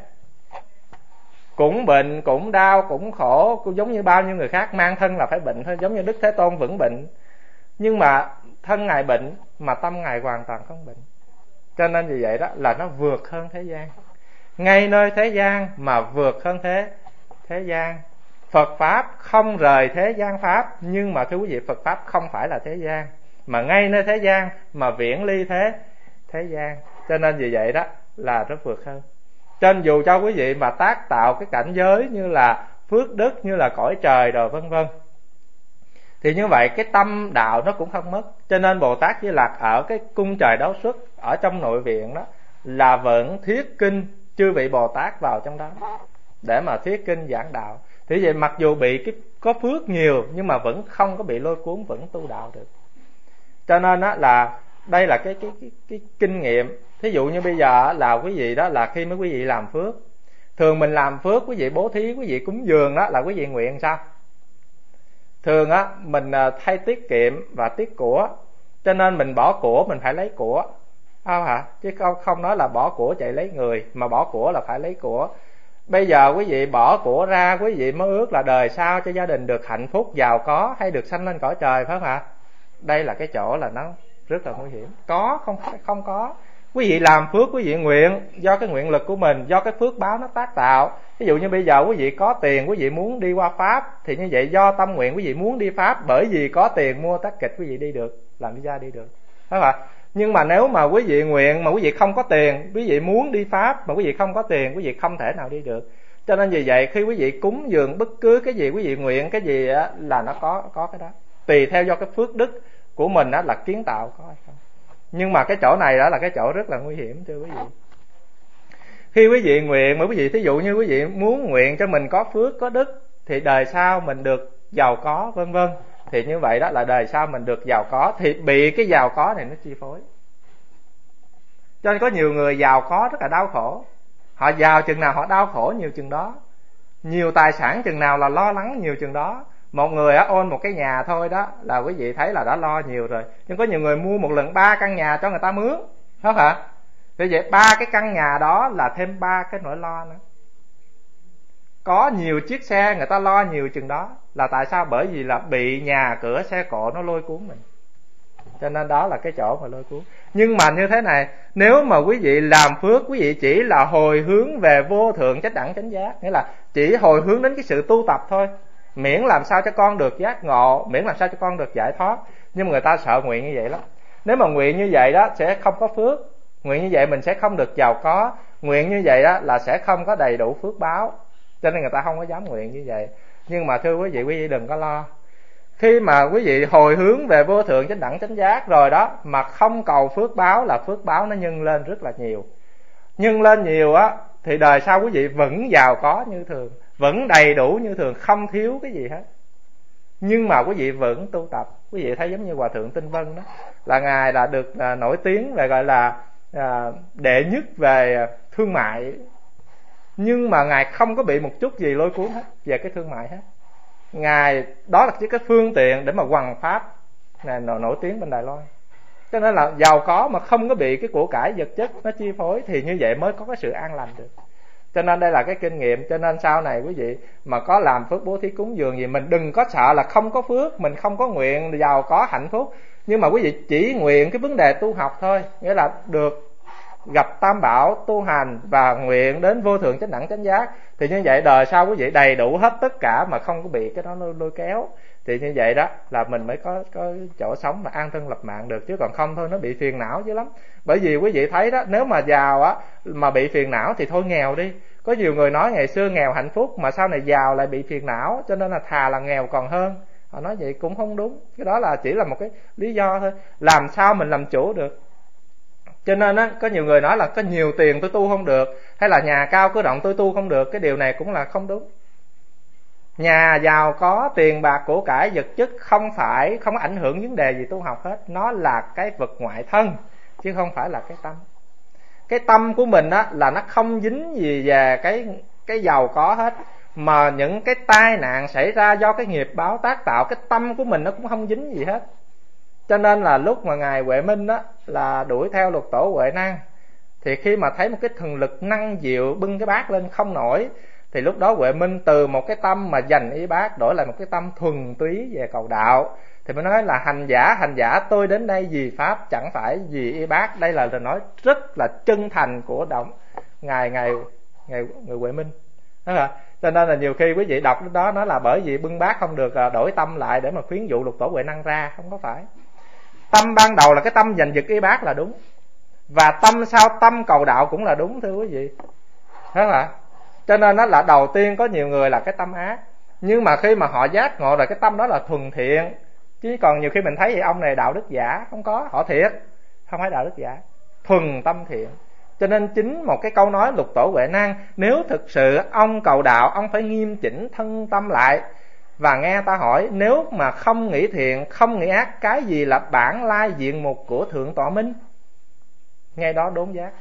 Cũng bệnh, cũng đau, cũng khổ, cũng giống như bao nhiêu người khác, mang thân là phải bệnh thôi. Giống như Đức Thế Tôn vẫn bệnh, nhưng mà thân Ngài bệnh mà tâm Ngài hoàn toàn không bệnh. Cho nên vì vậy đó là nó vượt hơn thế gian, ngay nơi thế gian mà vượt hơn thế thế gian. Phật Pháp không rời thế gian Pháp, nhưng mà thưa quý vị, Phật Pháp không phải là thế gian, mà ngay nơi thế gian mà viễn ly thế thế gian. Cho nên vì vậy đó là rất vượt hơn. Cho nên dù cho quý vị mà tác tạo cái cảnh giới như là phước đức, như là cõi trời rồi vân vân, thì như vậy cái tâm đạo nó cũng không mất. Cho nên Bồ Tát Di Lặc ở cái cung trời Đấu Xuất, ở trong nội viện đó, là vẫn thuyết kinh chư vị Bồ Tát vào trong đó để mà thuyết kinh giảng đạo. Thì vậy mặc dù bị cái có phước nhiều nhưng mà vẫn không có bị lôi cuốn, vẫn tu đạo được. Cho nên đó là đây là cái cái cái, cái kinh nghiệm. Thí dụ như bây giờ là quý vị đó là khi mấy quý vị làm phước, thường mình làm phước quý vị bố thí, quý vị cúng dường đó là quý vị nguyện sao? Thường á mình thay tiết kiệm và tiết của, cho nên mình bỏ của mình phải lấy của, không hả? Chứ không không nói là bỏ của chạy lấy người, mà bỏ của là phải lấy của. Bây giờ quý vị bỏ của ra, quý vị mới ước là đời sau cho gia đình được hạnh phúc, giàu có, hay được sanh lên cõi trời, phải không ạ? Đây là cái chỗ là nó rất là nguy hiểm. Có không không có. Quý vị làm phước, quý vị nguyện do cái nguyện lực của mình, do cái phước báo nó tác tạo. Ví dụ như bây giờ quý vị có tiền, quý vị muốn đi qua Pháp, thì như vậy do tâm nguyện quý vị muốn đi Pháp, bởi vì có tiền mua tắc kịch quý vị đi được, làm visa đi được, phải không ạ? Nhưng mà nếu mà quý vị nguyện mà quý vị không có tiền, quý vị muốn đi Pháp mà quý vị không có tiền, quý vị không thể nào đi được. Cho nên vì vậy khi quý vị cúng dường bất cứ cái gì, quý vị nguyện cái gì á, là nó có có cái đó, tùy theo do cái phước đức của mình á, là kiến tạo có hay không. Nhưng mà cái chỗ này đó là cái chỗ rất là nguy hiểm thưa quý vị. Khi quý vị nguyện, mà quý vị thí dụ như quý vị muốn nguyện cho mình có phước có đức thì đời sau mình được giàu có vân vân, thì như vậy đó là đời sau mình được giàu có, thì bị cái giàu có này nó chi phối. Cho nên có nhiều người giàu có rất là đau khổ. Họ giàu chừng nào họ đau khổ nhiều chừng đó. Nhiều tài sản chừng nào là lo lắng nhiều chừng đó. Một người á ôn một cái nhà thôi đó là quý vị thấy là đã lo nhiều rồi. Nhưng có nhiều người mua một lần ba căn nhà cho người ta mướn, đúng không hả? Vì vậy ba cái căn nhà đó là thêm ba cái nỗi lo nữa. Có nhiều chiếc xe người ta lo nhiều chừng đó là tại sao? Bởi vì là bị nhà cửa xe cộ nó lôi cuốn mình. Cho nên đó là cái chỗ mà lôi cuốn. Nhưng mà như thế này, nếu mà quý vị làm phước, quý vị chỉ là hồi hướng về vô thượng chánh đẳng chánh giác, nghĩa là chỉ hồi hướng đến cái sự tu tập thôi, miễn làm sao cho con được giác ngộ, miễn làm sao cho con được giải thoát. Nhưng mà người ta sợ nguyện như vậy lắm. Nếu mà nguyện như vậy đó sẽ không có phước, nguyện như vậy mình sẽ không được giàu có, nguyện như vậy đó là sẽ không có đầy đủ phước báo. Cho nên người ta không có dám nguyện như vậy. Nhưng mà thưa quý vị, quý vị đừng có lo. Khi mà quý vị hồi hướng về vô thượng chánh đẳng chánh giác rồi đó, mà không cầu phước báo là phước báo nó nhân lên rất là nhiều. Nhân lên nhiều á thì đời sau quý vị vẫn giàu có như thường, vẫn đầy đủ như thường, không thiếu cái gì hết. Nhưng mà quý vị vẫn tu tập. Quý vị thấy giống như Hòa Thượng Tinh Vân đó, là Ngài là được à, nổi tiếng về gọi là à, đệ nhất về thương mại. Nhưng mà Ngài không có bị một chút gì lôi cuốn hết về cái thương mại hết. Ngài đó là chỉ cái phương tiện để mà hoằng pháp Ngài nổi tiếng bên Đài Loan. Cho nên là giàu có mà không có bị cái của cải vật chất nó chi phối, thì như vậy mới có cái sự an lành được. Cho nên đây là cái kinh nghiệm. Cho nên sau này quý vị mà có làm phước bố thí cúng dường gì, mình đừng có sợ là không có phước, mình không có nguyện giàu có hạnh phúc. Nhưng mà quý vị chỉ nguyện cái vấn đề tu học thôi, nghĩa là được gặp tam bảo tu hành và nguyện đến vô thượng chánh đẳng chánh giác, thì như vậy đời sau quý vị đầy đủ hết tất cả mà không có bị cái đó lôi, lôi kéo. Thì như vậy đó là mình mới có có chỗ sống mà an thân lập mạng được, chứ còn không thôi nó bị phiền não dữ lắm. Bởi vì quý vị thấy đó, nếu mà giàu á mà bị phiền não thì thôi nghèo đi. Có nhiều người nói ngày xưa nghèo hạnh phúc, mà sau này giàu lại bị phiền não, cho nên là thà là nghèo còn hơn. Họ nói vậy cũng không đúng. Cái đó là chỉ là một cái lý do thôi. Làm sao mình làm chủ được? Cho nên á, có nhiều người nói là có nhiều tiền tôi tu không được, hay là nhà cao cửa rộng tôi tu không được. Cái điều này cũng là không đúng. Nhà giàu có tiền bạc của cải vật chất không phải không ảnh hưởng vấn đề gì tu học hết. Nó là cái vật ngoại thân chứ không phải là cái tâm. Cái tâm của mình á là nó không dính gì về cái cái giàu có hết, mà những cái tai nạn xảy ra do cái nghiệp báo tác tạo, cái tâm của mình nó cũng không dính gì hết. Cho nên là lúc mà Ngài Huệ Minh đó là đuổi theo Lục Tổ Huệ Năng, thì khi mà thấy một cái thần lực năng diệu bưng cái bát lên không nổi, thì lúc đó Huệ Minh từ một cái tâm mà dành y bát đổi lại một cái tâm thuần túy về cầu đạo. Thì mới nói là hành giả, hành giả tôi đến đây vì Pháp, chẳng phải vì y bát. Đây là lời nói rất là chân thành của động Ngài Ngài Ngài người Huệ Minh. Đó là, cho nên là nhiều khi quý vị đọc lúc đó nói là bởi vì bưng bát không được đổi tâm lại để mà khuyến dụ Lục Tổ Huệ Năng ra. Không có phải. Tâm ban đầu là cái tâm giành giật y bát là đúng, và tâm sau tâm cầu đạo cũng là đúng, thưa quý vị. Đó là cho nên nó là đầu tiên có nhiều người là cái tâm ác, nhưng mà khi mà họ giác ngộ rồi cái tâm đó là thuần thiện. Chứ còn nhiều khi mình thấy vậy ông này đạo đức giả, không có, họ thiệt, không phải đạo đức giả, thuần tâm thiện. Cho nên chính một cái câu nói Lục Tổ Huệ Năng, nếu thực sự ông cầu đạo, ông phải nghiêm chỉnh thân tâm lại và nghe ta hỏi, nếu mà không nghĩ thiện, không nghĩ ác, cái gì là bản lai diện mục của Thượng Tọa Minh? Ngay đó đốn giác.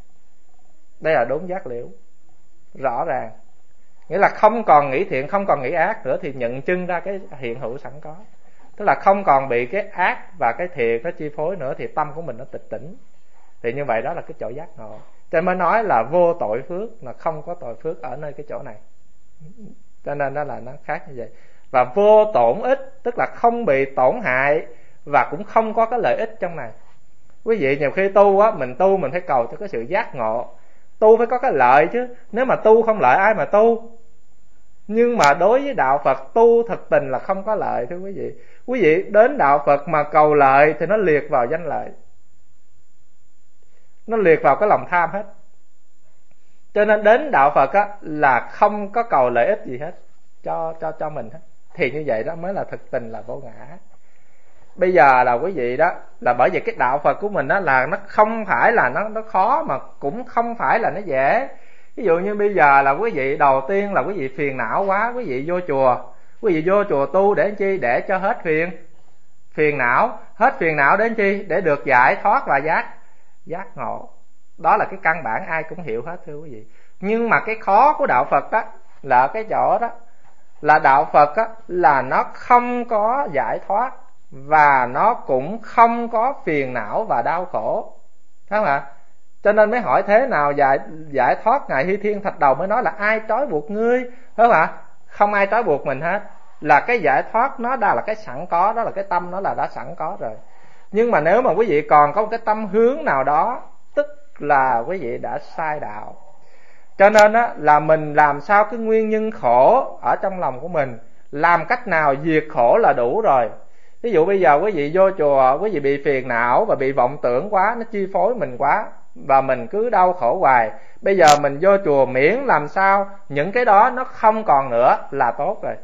Đây là đốn giác liễu, rõ ràng. Nghĩa là không còn nghĩ thiện, không còn nghĩ ác nữa, thì nhận chân ra cái hiện hữu sẵn có. Tức là không còn bị cái ác và cái thiện nó chi phối nữa, thì tâm của mình nó tịch tỉnh. Thì như vậy đó là cái chỗ giác ngộ. Cho nên mới nói là vô tội phước, là không có tội phước ở nơi cái chỗ này. Cho nên đó là nó khác như vậy. Và vô tổn ích, tức là không bị tổn hại và cũng không có cái lợi ích trong này. Quý vị nhiều khi tu á, mình tu mình phải cầu cho cái sự giác ngộ. Tu phải có cái lợi chứ. Nếu mà tu không lợi ai mà tu. Nhưng mà đối với đạo Phật, tu thực tình là không có lợi, thưa quý vị. Quý vị đến đạo Phật mà cầu lợi thì nó liệt vào danh lợi, nó liệt vào cái lòng tham hết. Cho nên đến đạo Phật á, là không có cầu lợi ích gì hết cho cho cho mình hết. Thì như vậy đó mới là thực tình là vô ngã. bây giờ là quý vị đó, là bởi vì cái đạo Phật của mình đó là nó không phải là nó nó khó, mà cũng không phải là nó dễ. Ví dụ như bây giờ là quý vị đầu tiên là quý vị phiền não quá, quý vị vô chùa, quý vị vô chùa tu để chi? Để cho hết phiền phiền não. Hết phiền não đến chi? Để được giải thoát và giác giác ngộ. Đó là cái căn bản ai cũng hiểu hết thưa quý vị. Nhưng mà cái khó của đạo Phật đó là cái chỗ đó, là đạo Phật đó, là nó không có giải thoát, và nó cũng không có phiền não và đau khổ, thấy không ạ? Cho nên mới hỏi thế nào giải giải thoát. Ngài Hy Thiên Thạch Đầu mới nói là ai trói buộc ngươi, thấy không ạ? Không ai trói buộc mình hết. Là cái giải thoát nó đã là cái sẵn có, đó là cái tâm nó là đã sẵn có rồi. Nhưng mà nếu mà quý vị còn có một cái tâm hướng nào đó, tức là quý vị đã sai đạo. Cho nên á, là mình làm sao cái nguyên nhân khổ ở trong lòng của mình, làm cách nào diệt khổ là đủ rồi. Ví dụ bây giờ quý vị vô chùa, quý vị bị phiền não và bị vọng tưởng quá, nó chi phối mình quá, và mình cứ đau khổ hoài. Bây giờ mình vô chùa miễn làm sao những cái đó nó không còn nữa là tốt rồi.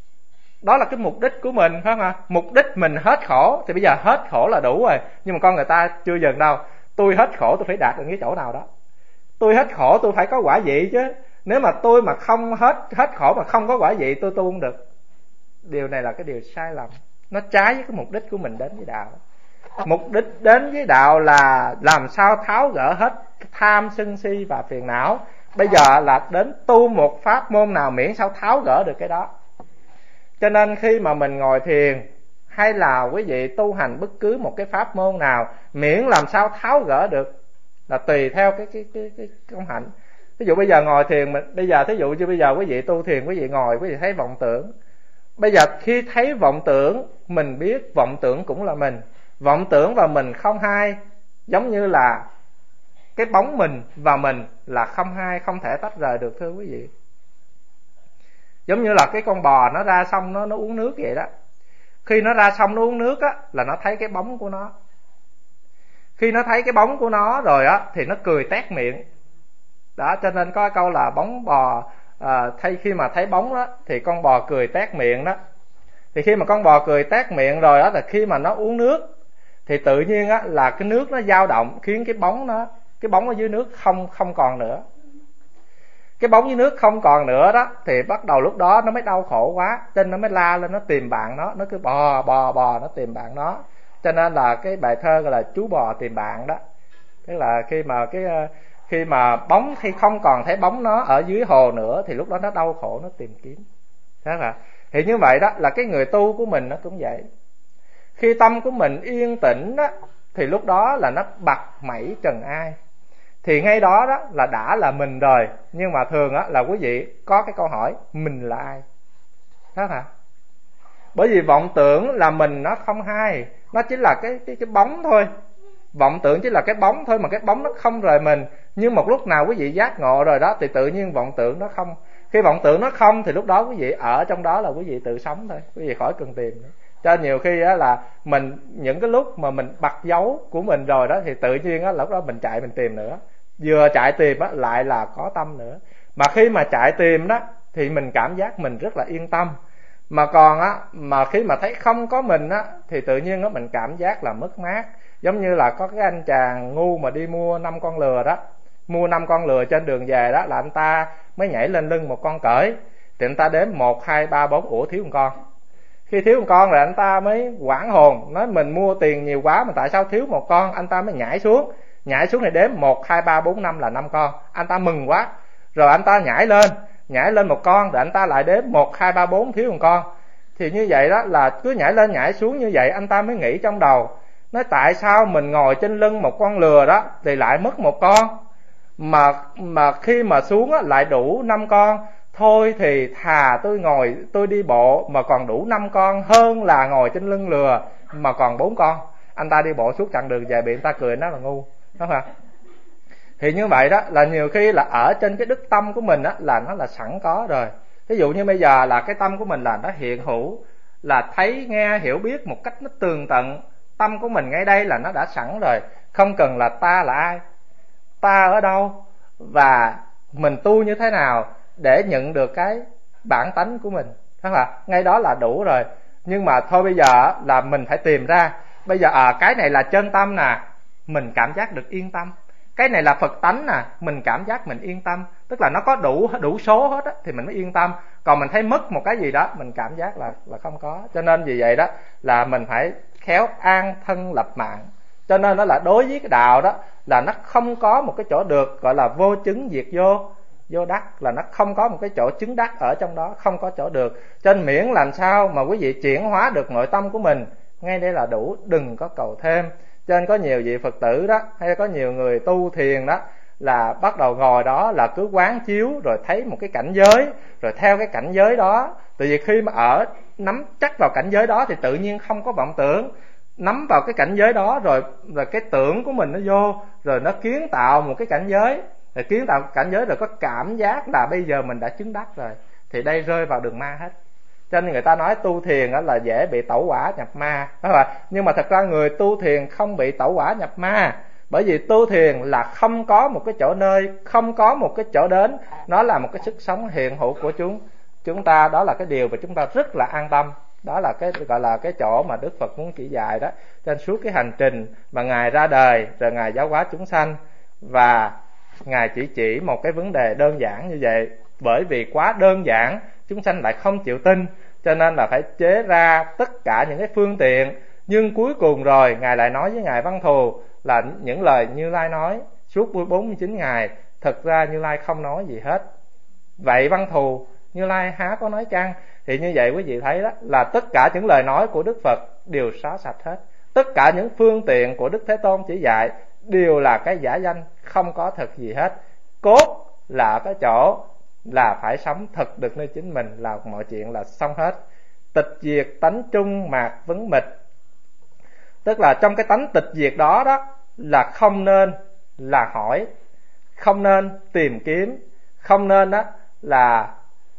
Đó là cái mục đích của mình, phải không ạ? Mục đích mình hết khổ, thì bây giờ hết khổ là đủ rồi. Nhưng mà con người ta chưa dừng đâu. Tôi hết khổ tôi phải đạt được cái chỗ nào đó. Tôi hết khổ tôi phải có quả vị chứ. Nếu mà tôi mà không hết hết khổ mà không có quả vị, tôi tu không được. Điều này là cái điều sai lầm. Nó trái với cái mục đích của mình đến với đạo. Mục đích đến với đạo là làm sao tháo gỡ hết tham sân si và phiền não. Bây giờ là đến tu một pháp môn nào miễn sao tháo gỡ được cái đó. Cho nên khi mà mình ngồi thiền, hay là quý vị tu hành bất cứ một cái pháp môn nào, miễn làm sao tháo gỡ được, là tùy theo cái cái cái cái công hạnh. Ví dụ bây giờ ngồi thiền, mình bây giờ thí dụ như bây giờ quý vị tu thiền, quý vị ngồi, quý vị thấy vọng tưởng. Bây giờ khi thấy vọng tưởng, mình biết vọng tưởng cũng là mình. Vọng tưởng và mình không hai, giống như là cái bóng mình và mình là không hai, không thể tách rời được thưa quý vị. Giống như là cái con bò nó ra sông nó nó uống nước vậy đó. Khi nó ra sông nó uống nước á, là nó thấy cái bóng của nó. Khi nó thấy cái bóng của nó rồi á, thì nó cười tét miệng. Đó, cho nên có câu là bóng bò à, thay khi mà thấy bóng đó thì con bò cười tét miệng đó. Thì khi mà con bò cười tét miệng rồi đó, là khi mà nó uống nước thì tự nhiên á, là cái nước nó dao động, khiến cái bóng nó cái bóng ở dưới nước không không còn nữa. Cái bóng dưới nước không còn nữa đó, thì bắt đầu lúc đó nó mới đau khổ quá, cho nên nó mới la lên, nó tìm bạn nó, nó cứ bò bò bò nó tìm bạn nó. Cho nên là cái bài thơ gọi là chú bò tìm bạn đó. Tức là khi mà cái khi mà bóng khi không còn thấy bóng nó ở dưới hồ nữa, thì lúc đó nó đau khổ, nó tìm kiếm. Thế là thì như vậy đó, là cái người tu của mình nó cũng vậy. Khi tâm của mình yên tĩnh đó, thì lúc đó là nó bặt mẩy trần ai, thì ngay đó đó là đã là mình rồi. Nhưng mà thường á, là quý vị có cái câu hỏi mình là ai, đó hả? Bởi vì vọng tưởng là mình nó không hai, nó chỉ là cái cái cái bóng thôi. Vọng tưởng chỉ là cái bóng thôi, mà cái bóng nó không rời mình. Nhưng một lúc nào quý vị giác ngộ rồi đó, thì tự nhiên vọng tưởng nó không. Khi vọng tưởng nó không thì lúc đó quý vị ở trong đó là quý vị tự sống thôi, quý vị khỏi cần tìm nữa. Cho nhiều khi á, là mình những cái lúc mà mình bặt dấu của mình rồi đó, thì tự nhiên á, lúc đó mình chạy mình tìm nữa. Vừa chạy tìm á, lại là có tâm nữa. Mà khi mà chạy tìm đó thì mình cảm giác mình rất là yên tâm. Mà còn á, mà khi mà thấy không có mình á, thì tự nhiên á, mình cảm giác là mất mát. Giống như là có cái anh chàng ngu mà đi mua năm con lừa đó. Mua năm con lừa trên đường về đó, là anh ta mới nhảy lên lưng một con cởi. Thì anh ta đếm một, hai, ba, bốn, ủa thiếu một con. Khi thiếu một con rồi anh ta mới hoảng hồn, nói mình mua tiền nhiều quá mà tại sao thiếu một con. Anh ta mới nhảy xuống, nhảy xuống thì đếm một, hai, ba, bốn, năm là năm con. Anh ta mừng quá. Rồi anh ta nhảy lên, nhảy lên một con, rồi anh ta lại đếm một, hai, ba, bốn, thiếu một con. Thì như vậy đó, là cứ nhảy lên nhảy xuống như vậy, anh ta mới nghĩ trong đầu, nói tại sao mình ngồi trên lưng một con lừa đó thì lại mất một con, mà mà khi mà xuống á, lại đủ năm con. Thôi thì thà tôi ngồi tôi đi bộ mà còn đủ năm con, hơn là ngồi trên lưng lừa mà còn bốn con. Anh ta đi bộ suốt chặng đường về bị người ta cười nó là ngu, đúng không? Thì như vậy đó, là nhiều khi là ở trên cái đức tâm của mình á, là nó là sẵn có rồi. Ví dụ như bây giờ là cái tâm của mình là nó hiện hữu, là thấy nghe hiểu biết một cách nó tường tận. Tâm của mình ngay đây là nó đã sẵn rồi, không cần là ta là ai, ta ở đâu, và mình tu như thế nào để nhận được cái bản tánh của mình, đúng không ạ? Ngay đó là đủ rồi. Nhưng mà thôi bây giờ là mình phải tìm ra, bây giờ à, cái này là chân tâm nè, mình cảm giác được yên tâm. Cái này là Phật tánh nè, mình cảm giác mình yên tâm. Tức là nó có đủ đủ số hết á, thì mình mới yên tâm. Còn mình thấy mất một cái gì đó, mình cảm giác là là không có. Cho nên vì vậy đó là mình phải khéo an thân lập mạng. Cho nên đó là đối với cái đạo đó là nó không có một cái chỗ được gọi là vô chứng diệt vô vô đắc, là nó không có một cái chỗ chứng đắc ở trong đó, không có chỗ được. Cho nên miễn làm sao mà quý vị chuyển hóa được nội tâm của mình, ngay đây là đủ, đừng có cầu thêm. Cho nên có nhiều vị Phật tử đó, hay có nhiều người tu thiền đó, là bắt đầu ngồi đó là cứ quán chiếu rồi thấy một cái cảnh giới, rồi theo cái cảnh giới đó. Tại vì khi mà ở nắm chắc vào cảnh giới đó thì tự nhiên không có vọng tưởng. Nắm vào cái cảnh giới đó rồi, rồi cái tưởng của mình nó vô, rồi nó kiến tạo một cái cảnh giới, rồi kiến tạo cảnh giới rồi có cảm giác là bây giờ mình đã chứng đắc rồi, thì đây rơi vào đường ma hết. Cho nên người ta nói tu thiền là dễ bị tẩu hỏa nhập ma, phải không? Nhưng mà thật ra người tu thiền không bị tẩu hỏa nhập ma, bởi vì tu thiền là không có một cái chỗ nơi, không có một cái chỗ đến, nó là một cái sức sống hiện hữu của chúng chúng ta. Đó là cái điều mà chúng ta rất là an tâm. Đó là cái gọi là cái chỗ mà Đức Phật muốn chỉ dạy đó. Trên suốt cái hành trình mà Ngài ra đời, rồi Ngài giáo hóa chúng sanh, và Ngài chỉ chỉ một cái vấn đề đơn giản như vậy. Bởi vì quá đơn giản, chúng sanh lại không chịu tin, cho nên là phải chế ra tất cả những cái phương tiện. Nhưng cuối cùng rồi Ngài lại nói với Ngài Văn Thù là những lời Như Lai nói suốt bốn mươi chín ngày, thực ra Như Lai không nói gì hết. Vậy Văn Thù, Như Lai há có nói chăng? Thì như vậy quý vị thấy đó là tất cả những lời nói của Đức Phật đều xóa sạch hết. Tất cả những phương tiện của Đức Thế Tôn chỉ dạy đều là cái giả danh, không có thật gì hết. Cốt là cái chỗ là phải sống thật được nơi chính mình, là mọi chuyện là xong hết. Tịch diệt tánh trung mạc vấn mịch, tức là trong cái tánh tịch diệt đó đó là không nên là hỏi, không nên tìm kiếm, không nên đó là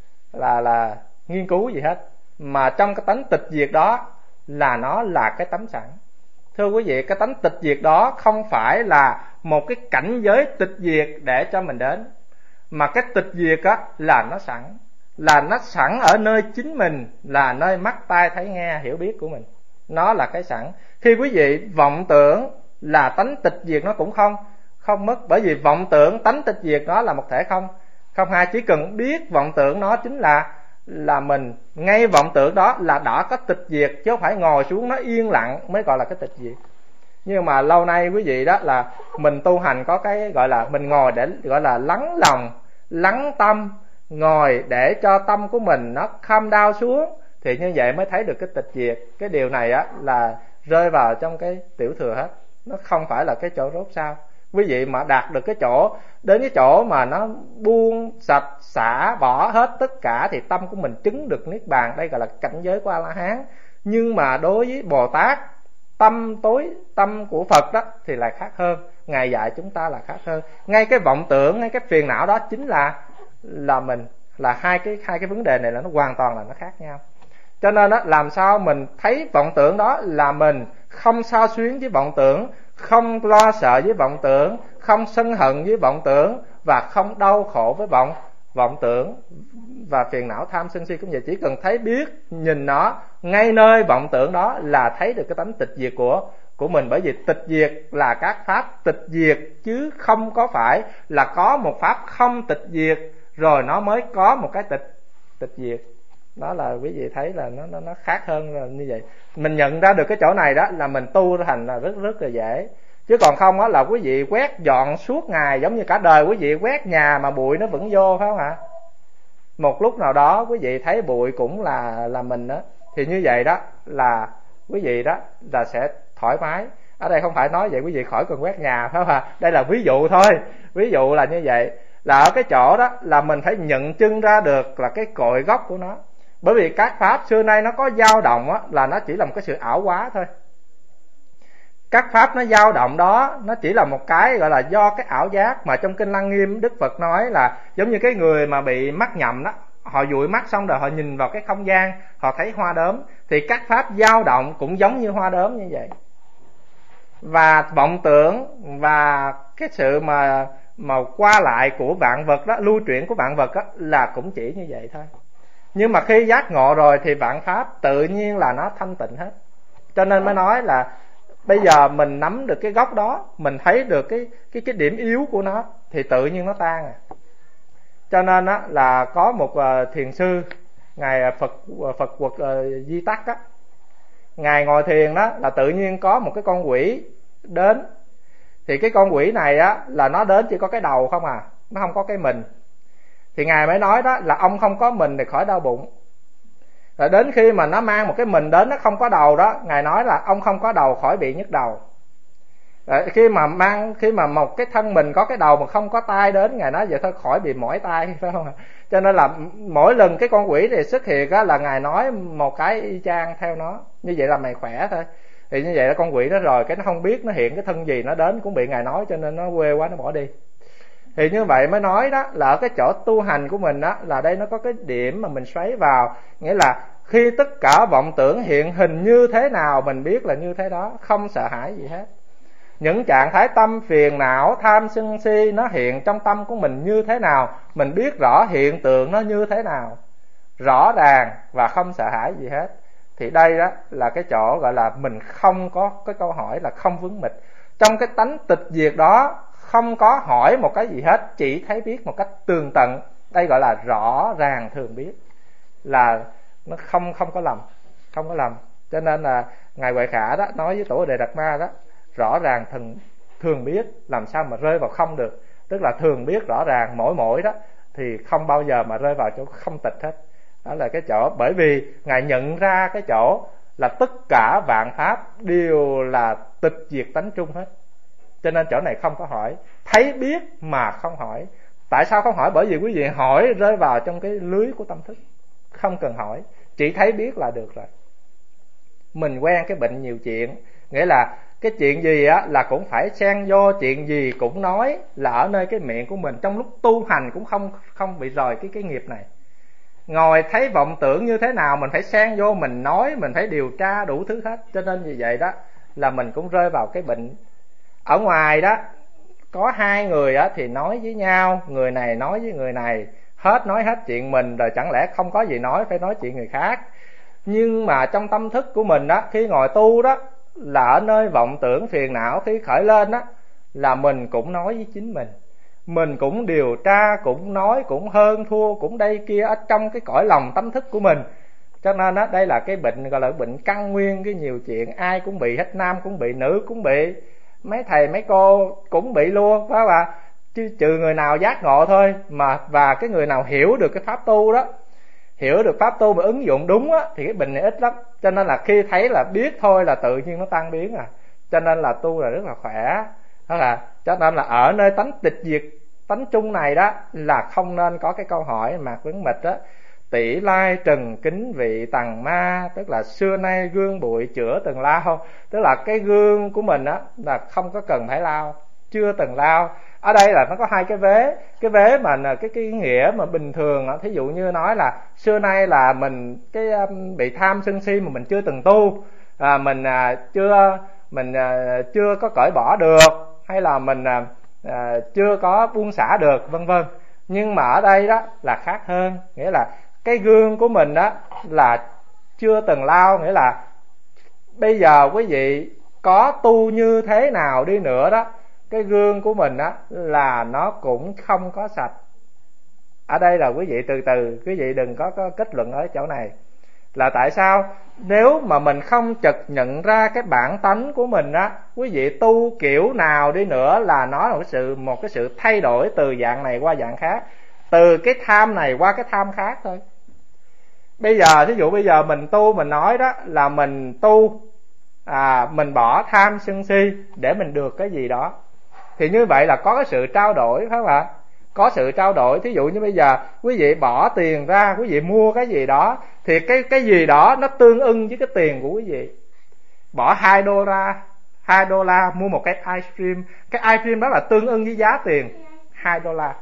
là là nghiên cứu gì hết, mà trong cái tánh tịch diệt đó là nó là cái tánh sẵn. Thưa quý vị, cái tánh tịch diệt đó không phải là một cái cảnh giới tịch diệt để cho mình đến, mà cái tịch diệt á là nó sẵn, là nó sẵn ở nơi chính mình, là nơi mắt tai thấy nghe hiểu biết của mình. Nó là cái sẵn. Khi quý vị vọng tưởng là tánh tịch diệt nó cũng không không mất, bởi vì vọng tưởng tánh tịch diệt nó là một thể không không hai. Chỉ cần biết vọng tưởng nó chính là là mình, ngay vọng tưởng đó là đã có tịch diệt, chứ không phải ngồi xuống nó yên lặng mới gọi là cái tịch diệt. Nhưng mà lâu nay quý vị đó là mình tu hành có cái gọi là mình ngồi để gọi là lắng lòng, lắng tâm, ngồi để cho tâm của mình nó calm down xuống, thì như vậy mới thấy được cái tịch diệt. Cái điều này á là rơi vào trong cái tiểu thừa hết, nó không phải là cái chỗ rốt sao. Quý vị mà đạt được cái chỗ, đến cái chỗ mà nó buông sạch xả bỏ hết tất cả thì tâm của mình chứng được niết bàn, đây gọi là cảnh giới của A-la-hán. Nhưng mà đối với Bồ Tát, tâm tối tâm của Phật đó thì lại khác hơn. Ngài dạy chúng ta là khác hơn. Ngay cái vọng tưởng, ngay cái phiền não đó chính là là mình, là hai cái hai cái vấn đề này là nó hoàn toàn là nó khác nhau. Cho nên đó, làm sao mình thấy vọng tưởng đó là mình, không sao xuyến với vọng tưởng, không lo sợ với vọng tưởng, không sân hận với vọng tưởng, và không đau khổ với vọng vọng tưởng và phiền não tham sân si cũng vậy. Chỉ cần thấy biết nhìn nó ngay nơi vọng tưởng đó là thấy được cái tánh tịch diệt của của mình. Bởi vì tịch diệt là các pháp tịch diệt, chứ không có phải là có một pháp không tịch diệt rồi nó mới có một cái tịch tịch diệt. Đó là quý vị thấy là nó nó nó khác hơn là như vậy. Mình nhận ra được cái chỗ này đó là mình tu thành là rất rất là dễ. Chứ còn không á là quý vị quét dọn suốt ngày, giống như cả đời quý vị quét nhà mà bụi nó vẫn vô, phải không ạ? Một lúc nào đó quý vị thấy bụi cũng là là mình đó, thì như vậy đó là quý vị đó là sẽ thoải mái. Ở đây không phải nói vậy quý vị khỏi cần quét nhà, phải không ạ? Đây là ví dụ thôi. Ví dụ là như vậy, là ở cái chỗ đó là mình phải nhận chân ra được là cái cội gốc của nó. Bởi vì các pháp xưa nay nó có dao động á, là nó chỉ là một cái sự ảo hóa thôi. Các pháp nó dao động đó, nó chỉ là một cái gọi là do cái ảo giác. Mà trong Kinh Lăng Nghiêm Đức Phật nói là giống như cái người mà bị mắt nhầm đó, họ dụi mắt xong rồi họ nhìn vào cái không gian, họ thấy hoa đốm. Thì các pháp dao động cũng giống như hoa đốm như vậy. Và vọng tưởng và cái sự mà mà qua lại của vạn vật đó, lưu chuyển của vạn vật đó, là cũng chỉ như vậy thôi. Nhưng mà khi giác ngộ rồi thì vạn pháp tự nhiên là nó thanh tịnh hết. Cho nên mới nói là bây giờ mình nắm được cái gốc đó, mình thấy được cái cái cái điểm yếu của nó thì tự nhiên nó tan à. Cho nên á là có một uh, thiền sư ngài Phật uh, Phật Quật uh, Di Tắc á, ngài ngồi thiền đó là tự nhiên có một cái con quỷ đến. Thì cái con quỷ này á là nó đến chỉ có cái đầu không à, nó không có cái mình. Thì ngài mới nói đó là ông không có mình thì khỏi đau bụng. Rồi đến khi mà nó mang một cái mình đến, nó không có đầu đó, ngài nói là ông không có đầu khỏi bị nhức đầu. Rồi khi mà mang khi mà một cái thân mình có cái đầu mà không có tay đến, ngài nói vậy thôi khỏi bị mỏi tay, phải không ạ? Cho nên là mỗi lần cái con quỷ này xuất hiện á là ngài nói một cái y chang theo nó, như vậy là mày khỏe thôi. Thì như vậy là con quỷ đó rồi cái nó không biết nó hiện cái thân gì, nó đến cũng bị ngài nói, cho nên nó quê quá nó bỏ đi. Thì như vậy mới nói đó là ở cái chỗ tu hành của mình đó, là đây nó có cái điểm mà mình xoáy vào. Nghĩa là khi tất cả vọng tưởng hiện hình như thế nào mình biết là như thế đó, không sợ hãi gì hết. Những trạng thái tâm phiền não, tham sân si nó hiện trong tâm của mình như thế nào, mình biết rõ hiện tượng nó như thế nào, rõ ràng và không sợ hãi gì hết. Thì đây đó là cái chỗ gọi là mình không có cái câu hỏi là không vướng mịch. Trong cái tánh tịch diệt đó không có hỏi một cái gì hết, chỉ thấy biết một cách tường tận. Đây gọi là rõ ràng thường biết, là nó không không có lầm, không có lầm. Cho nên là ngài Huệ Khả đó nói với Tổ Đề Đạt Ma đó, rõ ràng thường thường biết, làm sao mà rơi vào không được. Tức là thường biết rõ ràng mỗi mỗi đó thì không bao giờ mà rơi vào chỗ không tịch hết. Đó là cái chỗ, bởi vì ngài nhận ra cái chỗ là tất cả vạn pháp đều là tịch diệt tánh trung hết. Cho nên chỗ này không có hỏi, thấy biết mà không hỏi. Tại sao không hỏi? Bởi vì quý vị hỏi rơi vào trong cái lưới của tâm thức, không cần hỏi, chỉ thấy biết là được rồi. Mình quen cái bệnh nhiều chuyện, nghĩa là cái chuyện gì á là cũng phải xen vô, chuyện gì cũng nói, là ở nơi cái miệng của mình. Trong lúc tu hành cũng không không bị rời cái cái nghiệp này. Ngồi thấy vọng tưởng như thế nào mình phải xen vô, mình nói, mình phải điều tra đủ thứ hết. Cho nên vì vậy đó là mình cũng rơi vào cái bệnh. Ở ngoài đó có hai người á thì nói với nhau, người này nói với người này, hết nói hết chuyện mình, rồi chẳng lẽ không có gì nói, phải nói chuyện người khác. Nhưng mà trong tâm thức của mình đó, khi ngồi tu đó, là ở nơi vọng tưởng phiền não khi khởi lên đó, là mình cũng nói với chính mình, mình cũng điều tra, cũng nói, cũng hơn thua, cũng đây kia ở trong cái cõi lòng tâm thức của mình. Cho nên đó, đây là cái bệnh gọi là bệnh căn nguyên, cái nhiều chuyện ai cũng bị hết, nam cũng bị, nữ cũng bị, mấy thầy mấy cô cũng bị luôn, phải không ạ? Chứ trừ người nào giác ngộ thôi mà, và cái người nào hiểu được cái pháp tu đó, hiểu được pháp tu mà ứng dụng đúng á, thì cái bệnh này ít lắm. Cho nên là khi thấy là biết thôi là tự nhiên nó tan biến à. Cho nên là tu là rất là khỏe. Đó là cho nên là ở nơi tánh tịch diệt tánh trung này đó là không nên có cái câu hỏi mạc vấn mịch đó. Tỷ lai trần kính vị tầng ma, tức là xưa nay gương bụi chữa từng lao. Tức là cái gương của mình á là không có cần phải lao, chưa từng lao. Ở đây là nó có hai cái vế. Cái vế mà cái cái ý nghĩa mà bình thường á, thí dụ như nói là xưa nay là mình cái um, bị tham sân si mà mình chưa từng tu, à, mình à, chưa mình à, chưa có cởi bỏ được, hay là mình à, à, chưa có buông xả được, vân vân. Nhưng mà ở đây đó là khác hơn, nghĩa là cái gương của mình đó là chưa từng lao, nghĩa là bây giờ quý vị có tu như thế nào đi nữa đó, cái gương của mình á là nó cũng không có sạch. Ở đây là quý vị từ từ, quý vị đừng có, có kết luận ở chỗ này. Là tại sao? Nếu mà mình không chợt nhận ra cái bản tánh của mình á, quý vị tu kiểu nào đi nữa là nó là một sự, một cái sự thay đổi từ dạng này qua dạng khác, từ cái tham này qua cái tham khác thôi. Bây giờ thí dụ bây giờ mình tu, mình nói đó là mình tu à, mình bỏ tham sân si để mình được cái gì đó, thì như vậy là có cái sự trao đổi, phải không ạ? Có sự trao đổi. Thí dụ như bây giờ quý vị bỏ tiền ra, quý vị mua cái gì đó, thì cái cái gì đó nó tương ưng với cái tiền của quý vị. Bỏ hai đô la, hai đô la mua một cái ice cream, cái ice cream đó là tương ưng với giá tiền hai đô la,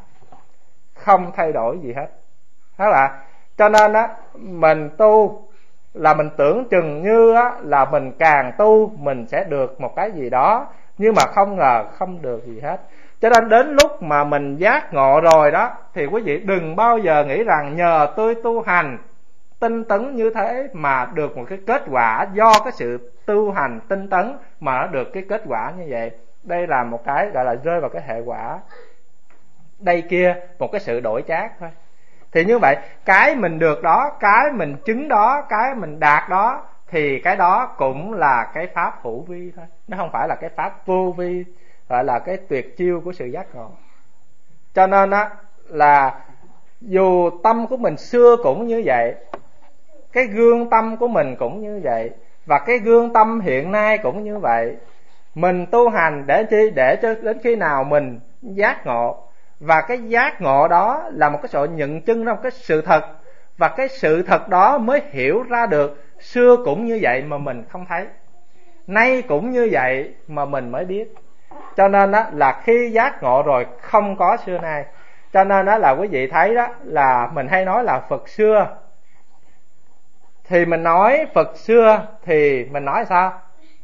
không thay đổi gì hết, phải không ạ? Cho nên á, mình tu là mình tưởng chừng như á là mình càng tu mình sẽ được một cái gì đó, nhưng mà không ngờ không được gì hết. Cho nên đến lúc mà mình giác ngộ rồi đó, thì quý vị đừng bao giờ nghĩ rằng nhờ tôi tu hành tinh tấn như thế mà được một cái kết quả, do cái sự tu hành tinh tấn mà nó được cái kết quả như vậy. Đây là một cái gọi là rơi vào cái hệ quả đây kia, một cái sự đổi chác thôi. Thì như vậy, cái mình được đó, cái mình chứng đó, cái mình đạt đó, thì cái đó cũng là cái pháp hữu vi thôi, nó không phải là cái pháp vô vi, gọi là cái tuyệt chiêu của sự giác ngộ. Cho nên á là dù tâm của mình xưa cũng như vậy, cái gương tâm của mình cũng như vậy, và cái gương tâm hiện nay cũng như vậy. Mình tu hành để chi? Để cho đến khi nào mình giác ngộ, và cái giác ngộ đó là một cái sự nhận chứng ra một cái sự thật, và cái sự thật đó mới hiểu ra được xưa cũng như vậy mà mình không thấy, nay cũng như vậy mà mình mới biết. Cho nên đó là khi giác ngộ rồi không có xưa nay. Cho nên đó là quý vị thấy đó là mình hay nói là Phật xưa, thì mình nói Phật xưa thì mình nói sao?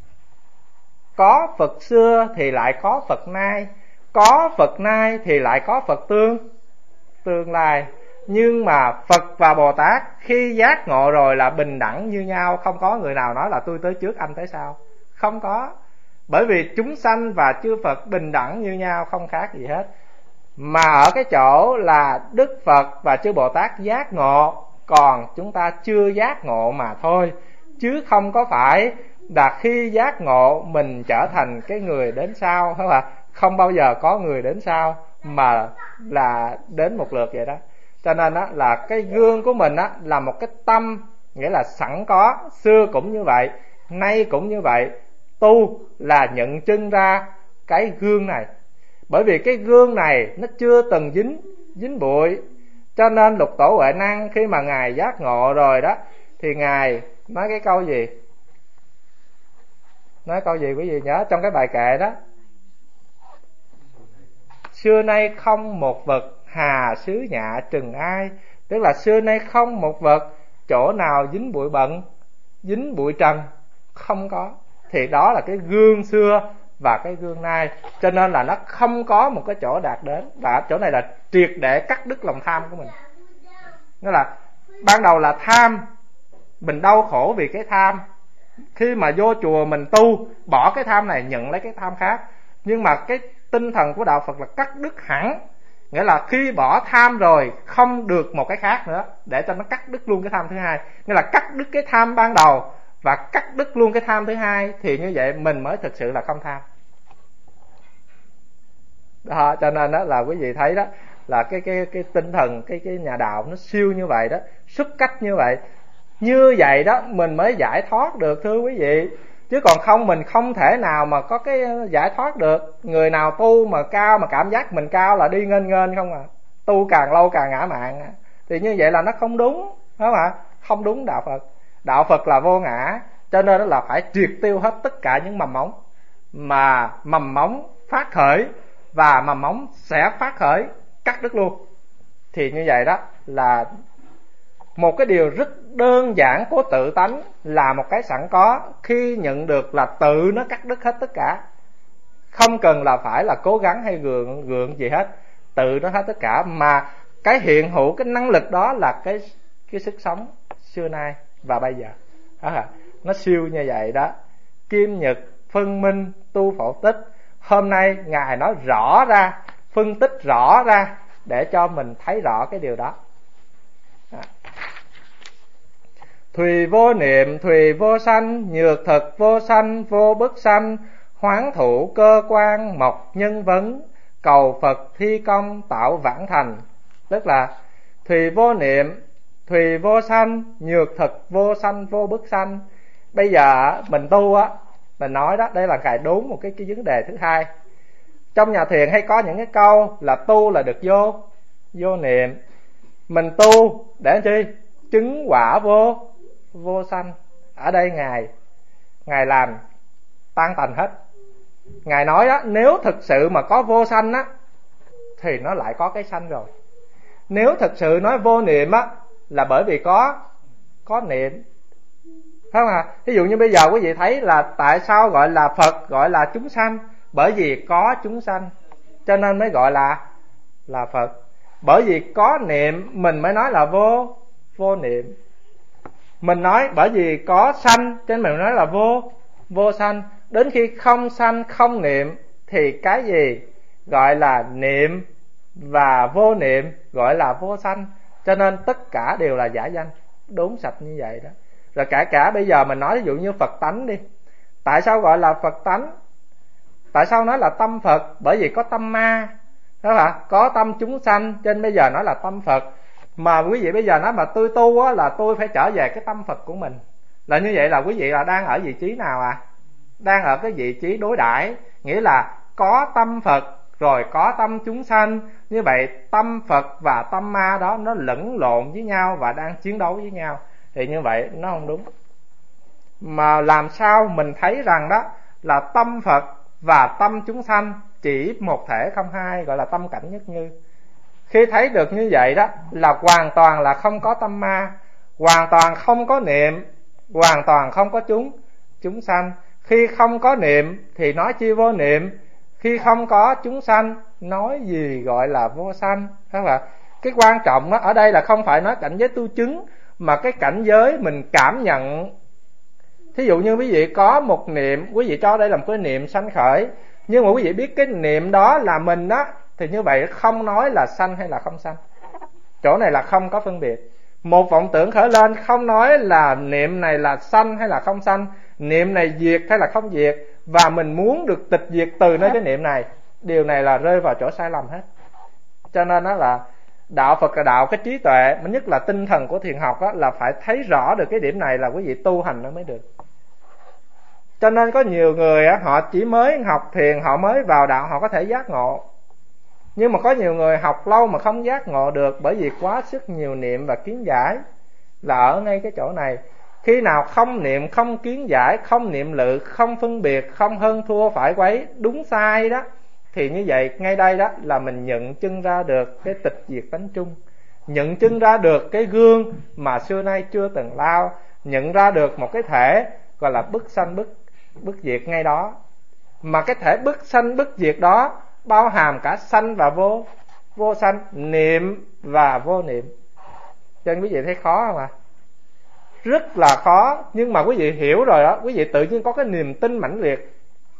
Có Phật xưa thì lại có Phật nay, có Phật nay thì lại có Phật tương tương lai. Nhưng mà Phật và Bồ Tát khi giác ngộ rồi là bình đẳng như nhau, không có người nào nói là tôi tới trước anh tới sau, không có. Bởi vì chúng sanh và chư Phật bình đẳng như nhau, không khác gì hết. Mà ở cái chỗ là Đức Phật và chư Bồ Tát giác ngộ, còn chúng ta chưa giác ngộ mà thôi. Chứ không có phải là khi giác ngộ mình trở thành cái người đến sau, không ạ? Không bao giờ có người đến sau, mà là đến một lượt vậy đó. Cho nên đó là cái gương của mình đó là một cái tâm, nghĩa là sẵn có, xưa cũng như vậy, nay cũng như vậy. Tu là nhận chứng ra cái gương này. Bởi vì cái gương này nó chưa từng dính dính bụi. Cho nên Lục Tổ Huệ Năng khi mà Ngài giác ngộ rồi đó, thì Ngài nói cái câu gì? Nói câu gì quý vị nhớ trong cái bài kệ đó? Xưa nay không một vật, hà xứ nhạ trừng ai. Tức là xưa nay không một vật, chỗ nào dính bụi bẩn, dính bụi trần, không có. Thì đó là cái gương xưa và cái gương nay. Cho nên là nó không có một cái chỗ đạt đến. Và chỗ này là triệt để cắt đứt lòng tham của mình. Nghĩa là ban đầu là tham, mình đau khổ vì cái tham. Khi mà vô chùa mình tu, bỏ cái tham này nhận lấy cái tham khác. Nhưng mà cái tinh thần của đạo Phật là cắt đứt hẳn. Nghĩa là khi bỏ tham rồi không được một cái khác nữa, để cho nó cắt đứt luôn cái tham thứ hai. Nghĩa là cắt đứt cái tham ban đầu và cắt đứt luôn cái tham thứ hai, thì như vậy mình mới thực sự là không tham đó. Cho nên đó là quý vị thấy đó là cái cái cái tinh thần cái cái nhà đạo nó siêu như vậy đó, xuất cách như vậy. Như vậy đó mình mới giải thoát được, thưa quý vị. Chứ còn không mình không thể nào mà có cái giải thoát được. Người nào tu mà cao mà cảm giác mình cao là đi nghênh nghênh không à. Tu càng lâu càng ngã mạn à. Thì như vậy là nó không đúng, đúng không ạ? Không đúng đạo Phật. Đạo Phật là vô ngã. Cho nên đó là phải triệt tiêu hết tất cả những mầm móng. Mà mầm móng phát khởi và mầm móng sẽ phát khởi, cắt đứt luôn. Thì như vậy đó là một cái điều rất đơn giản của tự tánh, là một cái sẵn có. Khi nhận được là tự nó cắt đứt hết tất cả, không cần là phải là cố gắng hay gượng gượng gì hết, tự nó hết tất cả. Mà cái hiện hữu, cái năng lực đó là cái cái sức sống xưa nay và bây giờ à, nó siêu như vậy đó. Kim Nhật phân minh tu phổ tích, hôm nay Ngài nói rõ ra, phân tích rõ ra để cho mình thấy rõ cái điều đó. À. Thùy vô niệm, thùy vô sanh, nhược thực vô sanh, vô bất sanh, hoán thủ cơ quan, mộc nhân vấn, cầu Phật thi công tạo vãng thành. Tức là thùy vô niệm, thùy vô sanh, nhược thực vô sanh, vô bất sanh. Bây giờ mình tu á, mình nói đó, đây là cái đúng một cái, cái vấn đề thứ hai. Trong nhà thiền hay có những cái câu là tu là được vô vô niệm. Mình tu để chi? Chứng quả vô vô sanh. Ở đây Ngài Ngài làm tan tành hết. Ngài nói đó, nếu thực sự mà có vô sanh á, thì nó lại có cái sanh rồi. Nếu thực sự nói vô niệm á, là bởi vì có có niệm, phải không ạ? Ví dụ như bây giờ quý vị thấy là tại sao gọi là Phật, gọi là chúng sanh? Bởi vì có chúng sanh cho nên mới gọi là là Phật. Bởi vì có niệm mình mới nói là vô vô niệm. Mình nói bởi vì có sanh cho nên mình nói là vô vô sanh. Đến khi không sanh không niệm thì cái gì gọi là niệm và vô niệm gọi là vô sanh. Cho nên tất cả đều là giả danh, đốn sạch như vậy đó. Rồi cả cả bây giờ mình nói ví dụ như Phật tánh đi. Tại sao gọi là Phật tánh? Tại sao nói là tâm Phật? Bởi vì có tâm ma, đó là có tâm chúng sanh, cho nên bây giờ nói là tâm Phật. Mà quý vị bây giờ nói mà tôi tu á, là tôi phải trở về cái tâm Phật của mình. Là như vậy là quý vị là đang ở vị trí nào à? Đang ở cái vị trí đối đãi, nghĩa là có tâm Phật rồi có tâm chúng sanh. Như vậy tâm Phật và tâm ma đó nó lẫn lộn với nhau và đang chiến đấu với nhau. Thì như vậy nó không đúng. Mà làm sao mình thấy rằng đó là tâm Phật và tâm chúng sanh chỉ một thể không hai, gọi là tâm cảnh nhất như. Khi thấy được như vậy đó là hoàn toàn là không có tâm ma, hoàn toàn không có niệm, hoàn toàn không có chúng chúng sanh. Khi không có niệm thì nói chi vô niệm, khi không có chúng sanh nói gì gọi là vô sanh. Thế là cái quan trọng đó ở đây là không phải nói cảnh giới tu chứng, mà cái cảnh giới mình cảm nhận. Thí dụ như quý vị có một niệm, quý vị cho đây là một cái niệm sanh khởi, nhưng mà quý vị biết cái niệm đó là mình đó, thì như vậy không nói là sanh hay là không sanh. Chỗ này là không có phân biệt. Một vọng tưởng khởi lên không nói là niệm này là sanh hay là không sanh, niệm này diệt hay là không diệt, và mình muốn được tịch diệt từ nơi cái niệm này. Điều này là rơi vào chỗ sai lầm hết. Cho nên đó là đạo Phật là đạo cái trí tuệ, mà nhất là tinh thần của thiền học đó, là phải thấy rõ được cái điểm này là quý vị tu hành nó mới được. Cho nên có nhiều người á, họ chỉ mới học thiền, họ mới vào đạo họ có thể giác ngộ. Nhưng mà có nhiều người học lâu mà không giác ngộ được, bởi vì quá sức nhiều niệm và kiến giải. Là ở ngay cái chỗ này. Khi nào không niệm, không kiến giải, không niệm lự, không phân biệt, không hơn thua phải quấy, đúng sai đó, thì như vậy ngay đây đó là mình nhận chân ra được cái tịch diệt tánh chung, nhận chân ra được cái gương mà xưa nay chưa từng lao, nhận ra được một cái thể gọi là bất sanh bất bất diệt ngay đó. Mà cái thể bất sanh bất diệt đó bao hàm cả sanh và vô, vô sanh, niệm và vô niệm. Cho nên quý vị thấy khó không ạ? À? Rất là khó. Nhưng mà quý vị hiểu rồi đó, quý vị tự nhiên có cái niềm tin mãnh liệt.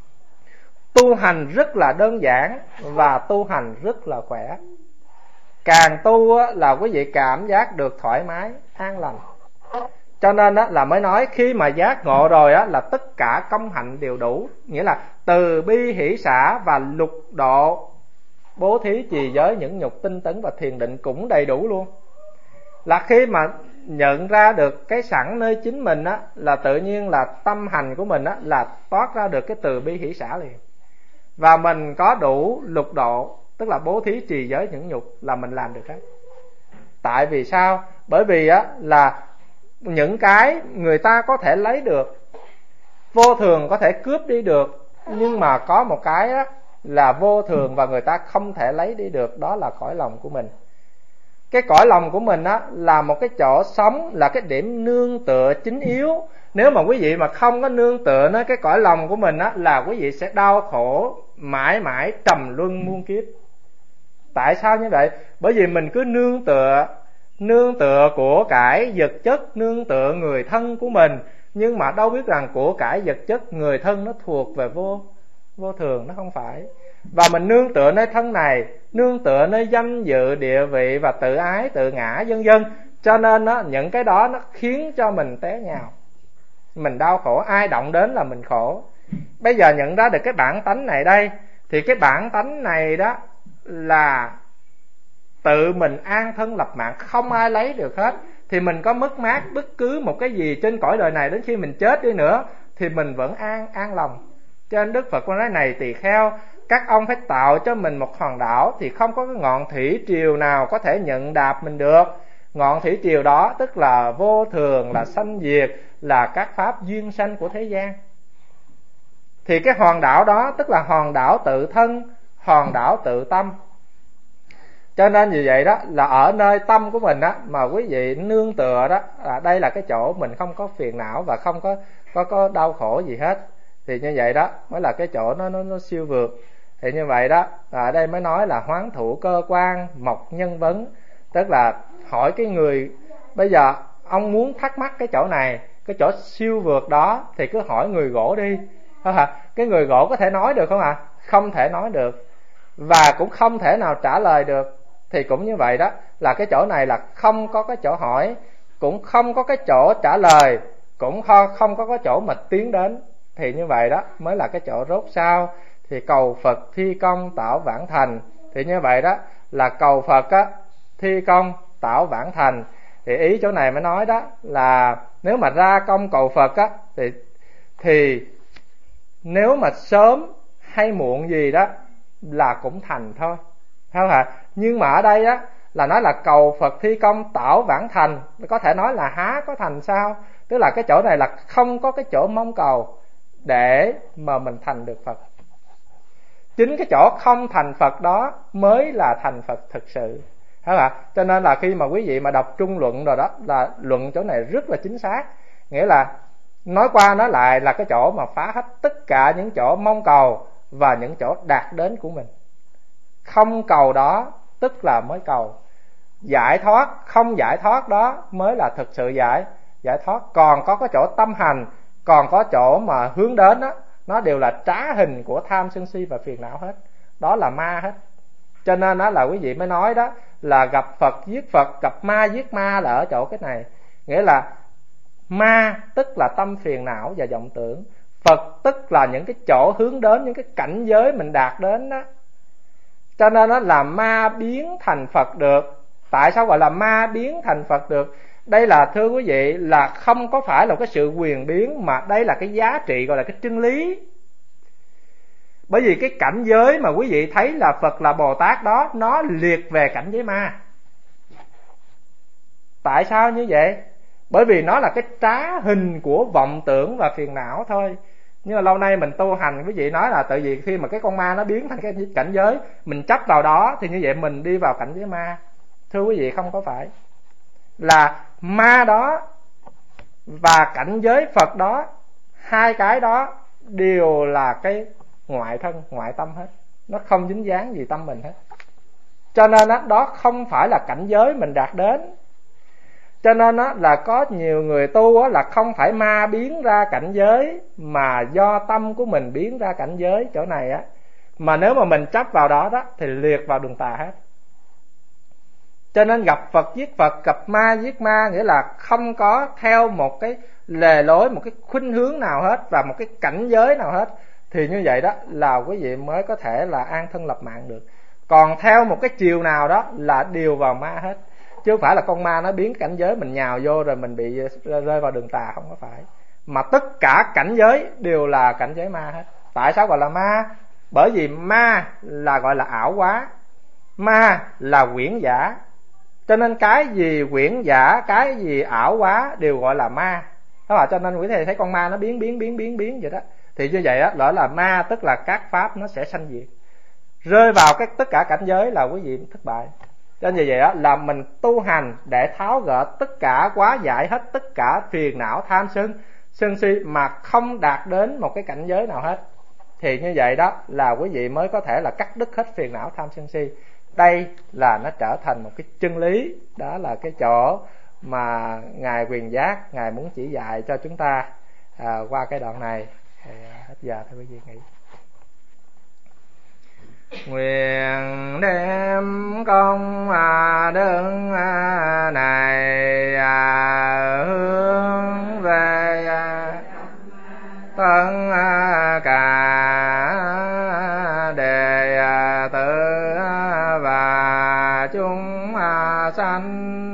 Tu hành rất là đơn giản và tu hành rất là khỏe. Càng tu là quý vị cảm giác được thoải mái, an lành. Cho nên đó là mới nói khi mà giác ngộ rồi á, là tất cả công hạnh đều đủ. Nghĩa là từ bi hỷ xả và lục độ, bố thí trì giới những nhục tinh tấn và thiền định cũng đầy đủ luôn. Là khi mà nhận ra được cái sẵn nơi chính mình á, là tự nhiên là tâm hành của mình á, là toát ra được cái từ bi hỷ xả liền. Và mình có đủ lục độ, tức là bố thí trì giới những nhục, là mình làm được hết. Tại vì sao? Bởi vì á là những cái người ta có thể lấy được, vô thường có thể cướp đi được, nhưng mà có một cái á, là vô thường và người ta không thể lấy đi được, đó là cõi lòng của mình. Cái cõi lòng của mình á, là một cái chỗ sống, là cái điểm nương tựa chính yếu. Nếu mà quý vị mà không có nương tựa nơi cái cõi lòng của mình á, là quý vị sẽ đau khổ mãi mãi trầm luân muôn kiếp. Tại sao như vậy? Bởi vì mình cứ nương tựa, nương tựa của cải vật chất, nương tựa người thân của mình, nhưng mà đâu biết rằng của cải vật chất, người thân nó thuộc về vô vô thường, nó không phải. Và mình nương tựa nơi thân này, nương tựa nơi danh dự, địa vị và tự ái, tự ngã vân vân. Cho nên đó, những cái đó nó khiến cho mình té nhào, mình đau khổ, ai động đến là mình khổ. Bây giờ nhận ra được cái bản tánh này đây, thì cái bản tánh này đó là tự mình an thân lập mạng, không ai lấy được hết. Thì mình có mất mát bất cứ một cái gì trên cõi đời này, đến khi mình chết đi nữa thì mình vẫn an an lòng. Cho nên Đức Phật có nói này tỳ kheo, các ông phải tạo cho mình một hòn đảo, thì không có cái ngọn thủy triều nào có thể nhận đạp mình được. Ngọn thủy triều đó tức là vô thường, là sanh diệt, là các pháp duyên sanh của thế gian. Thì cái hòn đảo đó tức là hòn đảo tự thân, hòn đảo tự tâm. Cho nên vì vậy đó là ở nơi tâm của mình đó mà quý vị nương tựa đó, à, đây là cái chỗ mình không có phiền não và không có có có đau khổ gì hết. Thì như vậy đó mới là cái chỗ nó nó, nó siêu vượt. Thì như vậy đó, ở đây mới nói là hoán thủ cơ quan, mộc nhân vấn, tức là hỏi cái người bây giờ ông muốn thắc mắc cái chỗ này, cái chỗ siêu vượt đó, thì cứ hỏi người gỗ đi. Cái người gỗ có thể nói được không ạ? À? Không thể nói được, và cũng không thể nào trả lời được. Thì cũng như vậy đó, là cái chỗ này là không có cái chỗ hỏi, cũng không có cái chỗ trả lời, cũng không có cái chỗ mà tiến đến. Thì như vậy đó mới là cái chỗ rốt sao. Thì cầu Phật thi công tạo vãng thành. Thì như vậy đó là cầu Phật á, thi công tạo vãng thành. Thì ý chỗ này mới nói đó là nếu mà ra công cầu Phật á, thì thì nếu mà sớm hay muộn gì đó là cũng thành thôi, không hả? Nhưng mà ở đây á là nói là cầu Phật thi công tạo vãng thành, có thể nói là há có thành sao? Tức là cái chỗ này là không có cái chỗ mong cầu để mà mình thành được Phật. Chính cái chỗ không thành Phật đó mới là thành Phật thực sự, không ạ? Cho nên là khi mà quý vị mà đọc trung luận rồi đó, là luận chỗ này rất là chính xác. Nghĩa là nói qua nói lại là cái chỗ mà phá hết tất cả những chỗ mong cầu và những chỗ đạt đến của mình. Không cầu đó tức là mới cầu. Giải thoát, không giải thoát đó mới là thực sự giải giải thoát. Còn có cái chỗ tâm hành, còn có chỗ mà hướng đến đó, nó đều là trá hình của tham sân si và phiền não hết. Đó là ma hết. Cho nên đó là quý vị mới nói đó là gặp Phật giết Phật, gặp ma giết ma là ở chỗ cái này. Nghĩa là ma tức là tâm phiền não và vọng tưởng, Phật tức là những cái chỗ hướng đến, những cái cảnh giới mình đạt đến đó. Cho nên nó là ma biến thành Phật được. Tại sao gọi là ma biến thành Phật được? Đây là, thưa quý vị, là không có phải là cái sự quyền biến, mà đây là cái giá trị, gọi là cái chân lý. Bởi vì cái cảnh giới mà quý vị thấy là Phật là Bồ Tát đó, nó liệt về cảnh giới ma. Tại sao như vậy? Bởi vì nó là cái trá hình của vọng tưởng và phiền não thôi. Nhưng mà lâu nay mình tu hành, quý vị nói là tự vì khi mà cái con ma nó biến thành cái cảnh giới, mình chấp vào đó, thì như vậy mình đi vào cảnh giới ma. Thưa quý vị, không có phải. Là ma đó và cảnh giới Phật đó, hai cái đó đều là cái ngoại thân, ngoại tâm hết. Nó không dính dáng gì tâm mình hết. Cho nên đó, đó không phải là cảnh giới mình đạt đến. Cho nên đó, là có nhiều người tu đó, là không phải ma biến ra cảnh giới, mà do tâm của mình biến ra cảnh giới chỗ này á. Mà nếu mà mình chấp vào đó đó thì liệt vào đường tà hết. Cho nên gặp Phật giết Phật, gặp ma giết ma, nghĩa là không có theo một cái lề lối, một cái khuynh hướng nào hết, và một cái cảnh giới nào hết. Thì như vậy đó là quý vị mới có thể là an thân lập mạng được. Còn theo một cái chiều nào đó là đều vào ma hết. Chứ không phải là con ma nó biến cảnh giới mình nhào vô rồi mình bị rơi vào đường tà, không có phải. Mà tất cả cảnh giới đều là cảnh giới ma hết. Tại sao gọi là ma? Bởi vì ma là gọi là ảo quá, ma là quyển giả. Cho nên cái gì quyển giả, cái gì ảo quá đều gọi là ma. Đó là cho nên quý thầy thấy con ma nó biến biến biến biến biến vậy đó. Thì như vậy đó, đó là ma, tức là các pháp nó sẽ sanh diệt. Rơi vào cái tất cả cảnh giới là quý vị thất bại. Cho nên như vậy đó là mình tu hành để tháo gỡ tất cả, hóa giải hết tất cả phiền não tham sân sân si mà không đạt đến một cái cảnh giới nào hết. Thì như vậy đó là quý vị mới có thể là cắt đứt hết phiền não tham sân si. Đây là nó trở thành một cái chân lý. Đó là cái chỗ mà Ngài Quyền Giác, Ngài muốn chỉ dạy cho chúng ta à, qua cái đoạn này. Thì, à, hết giờ thôi quý vị nghĩ. Nguyện đem công à, đơn à, này à, hướng về à, tất à, cả đệ tử và chúng à, sanh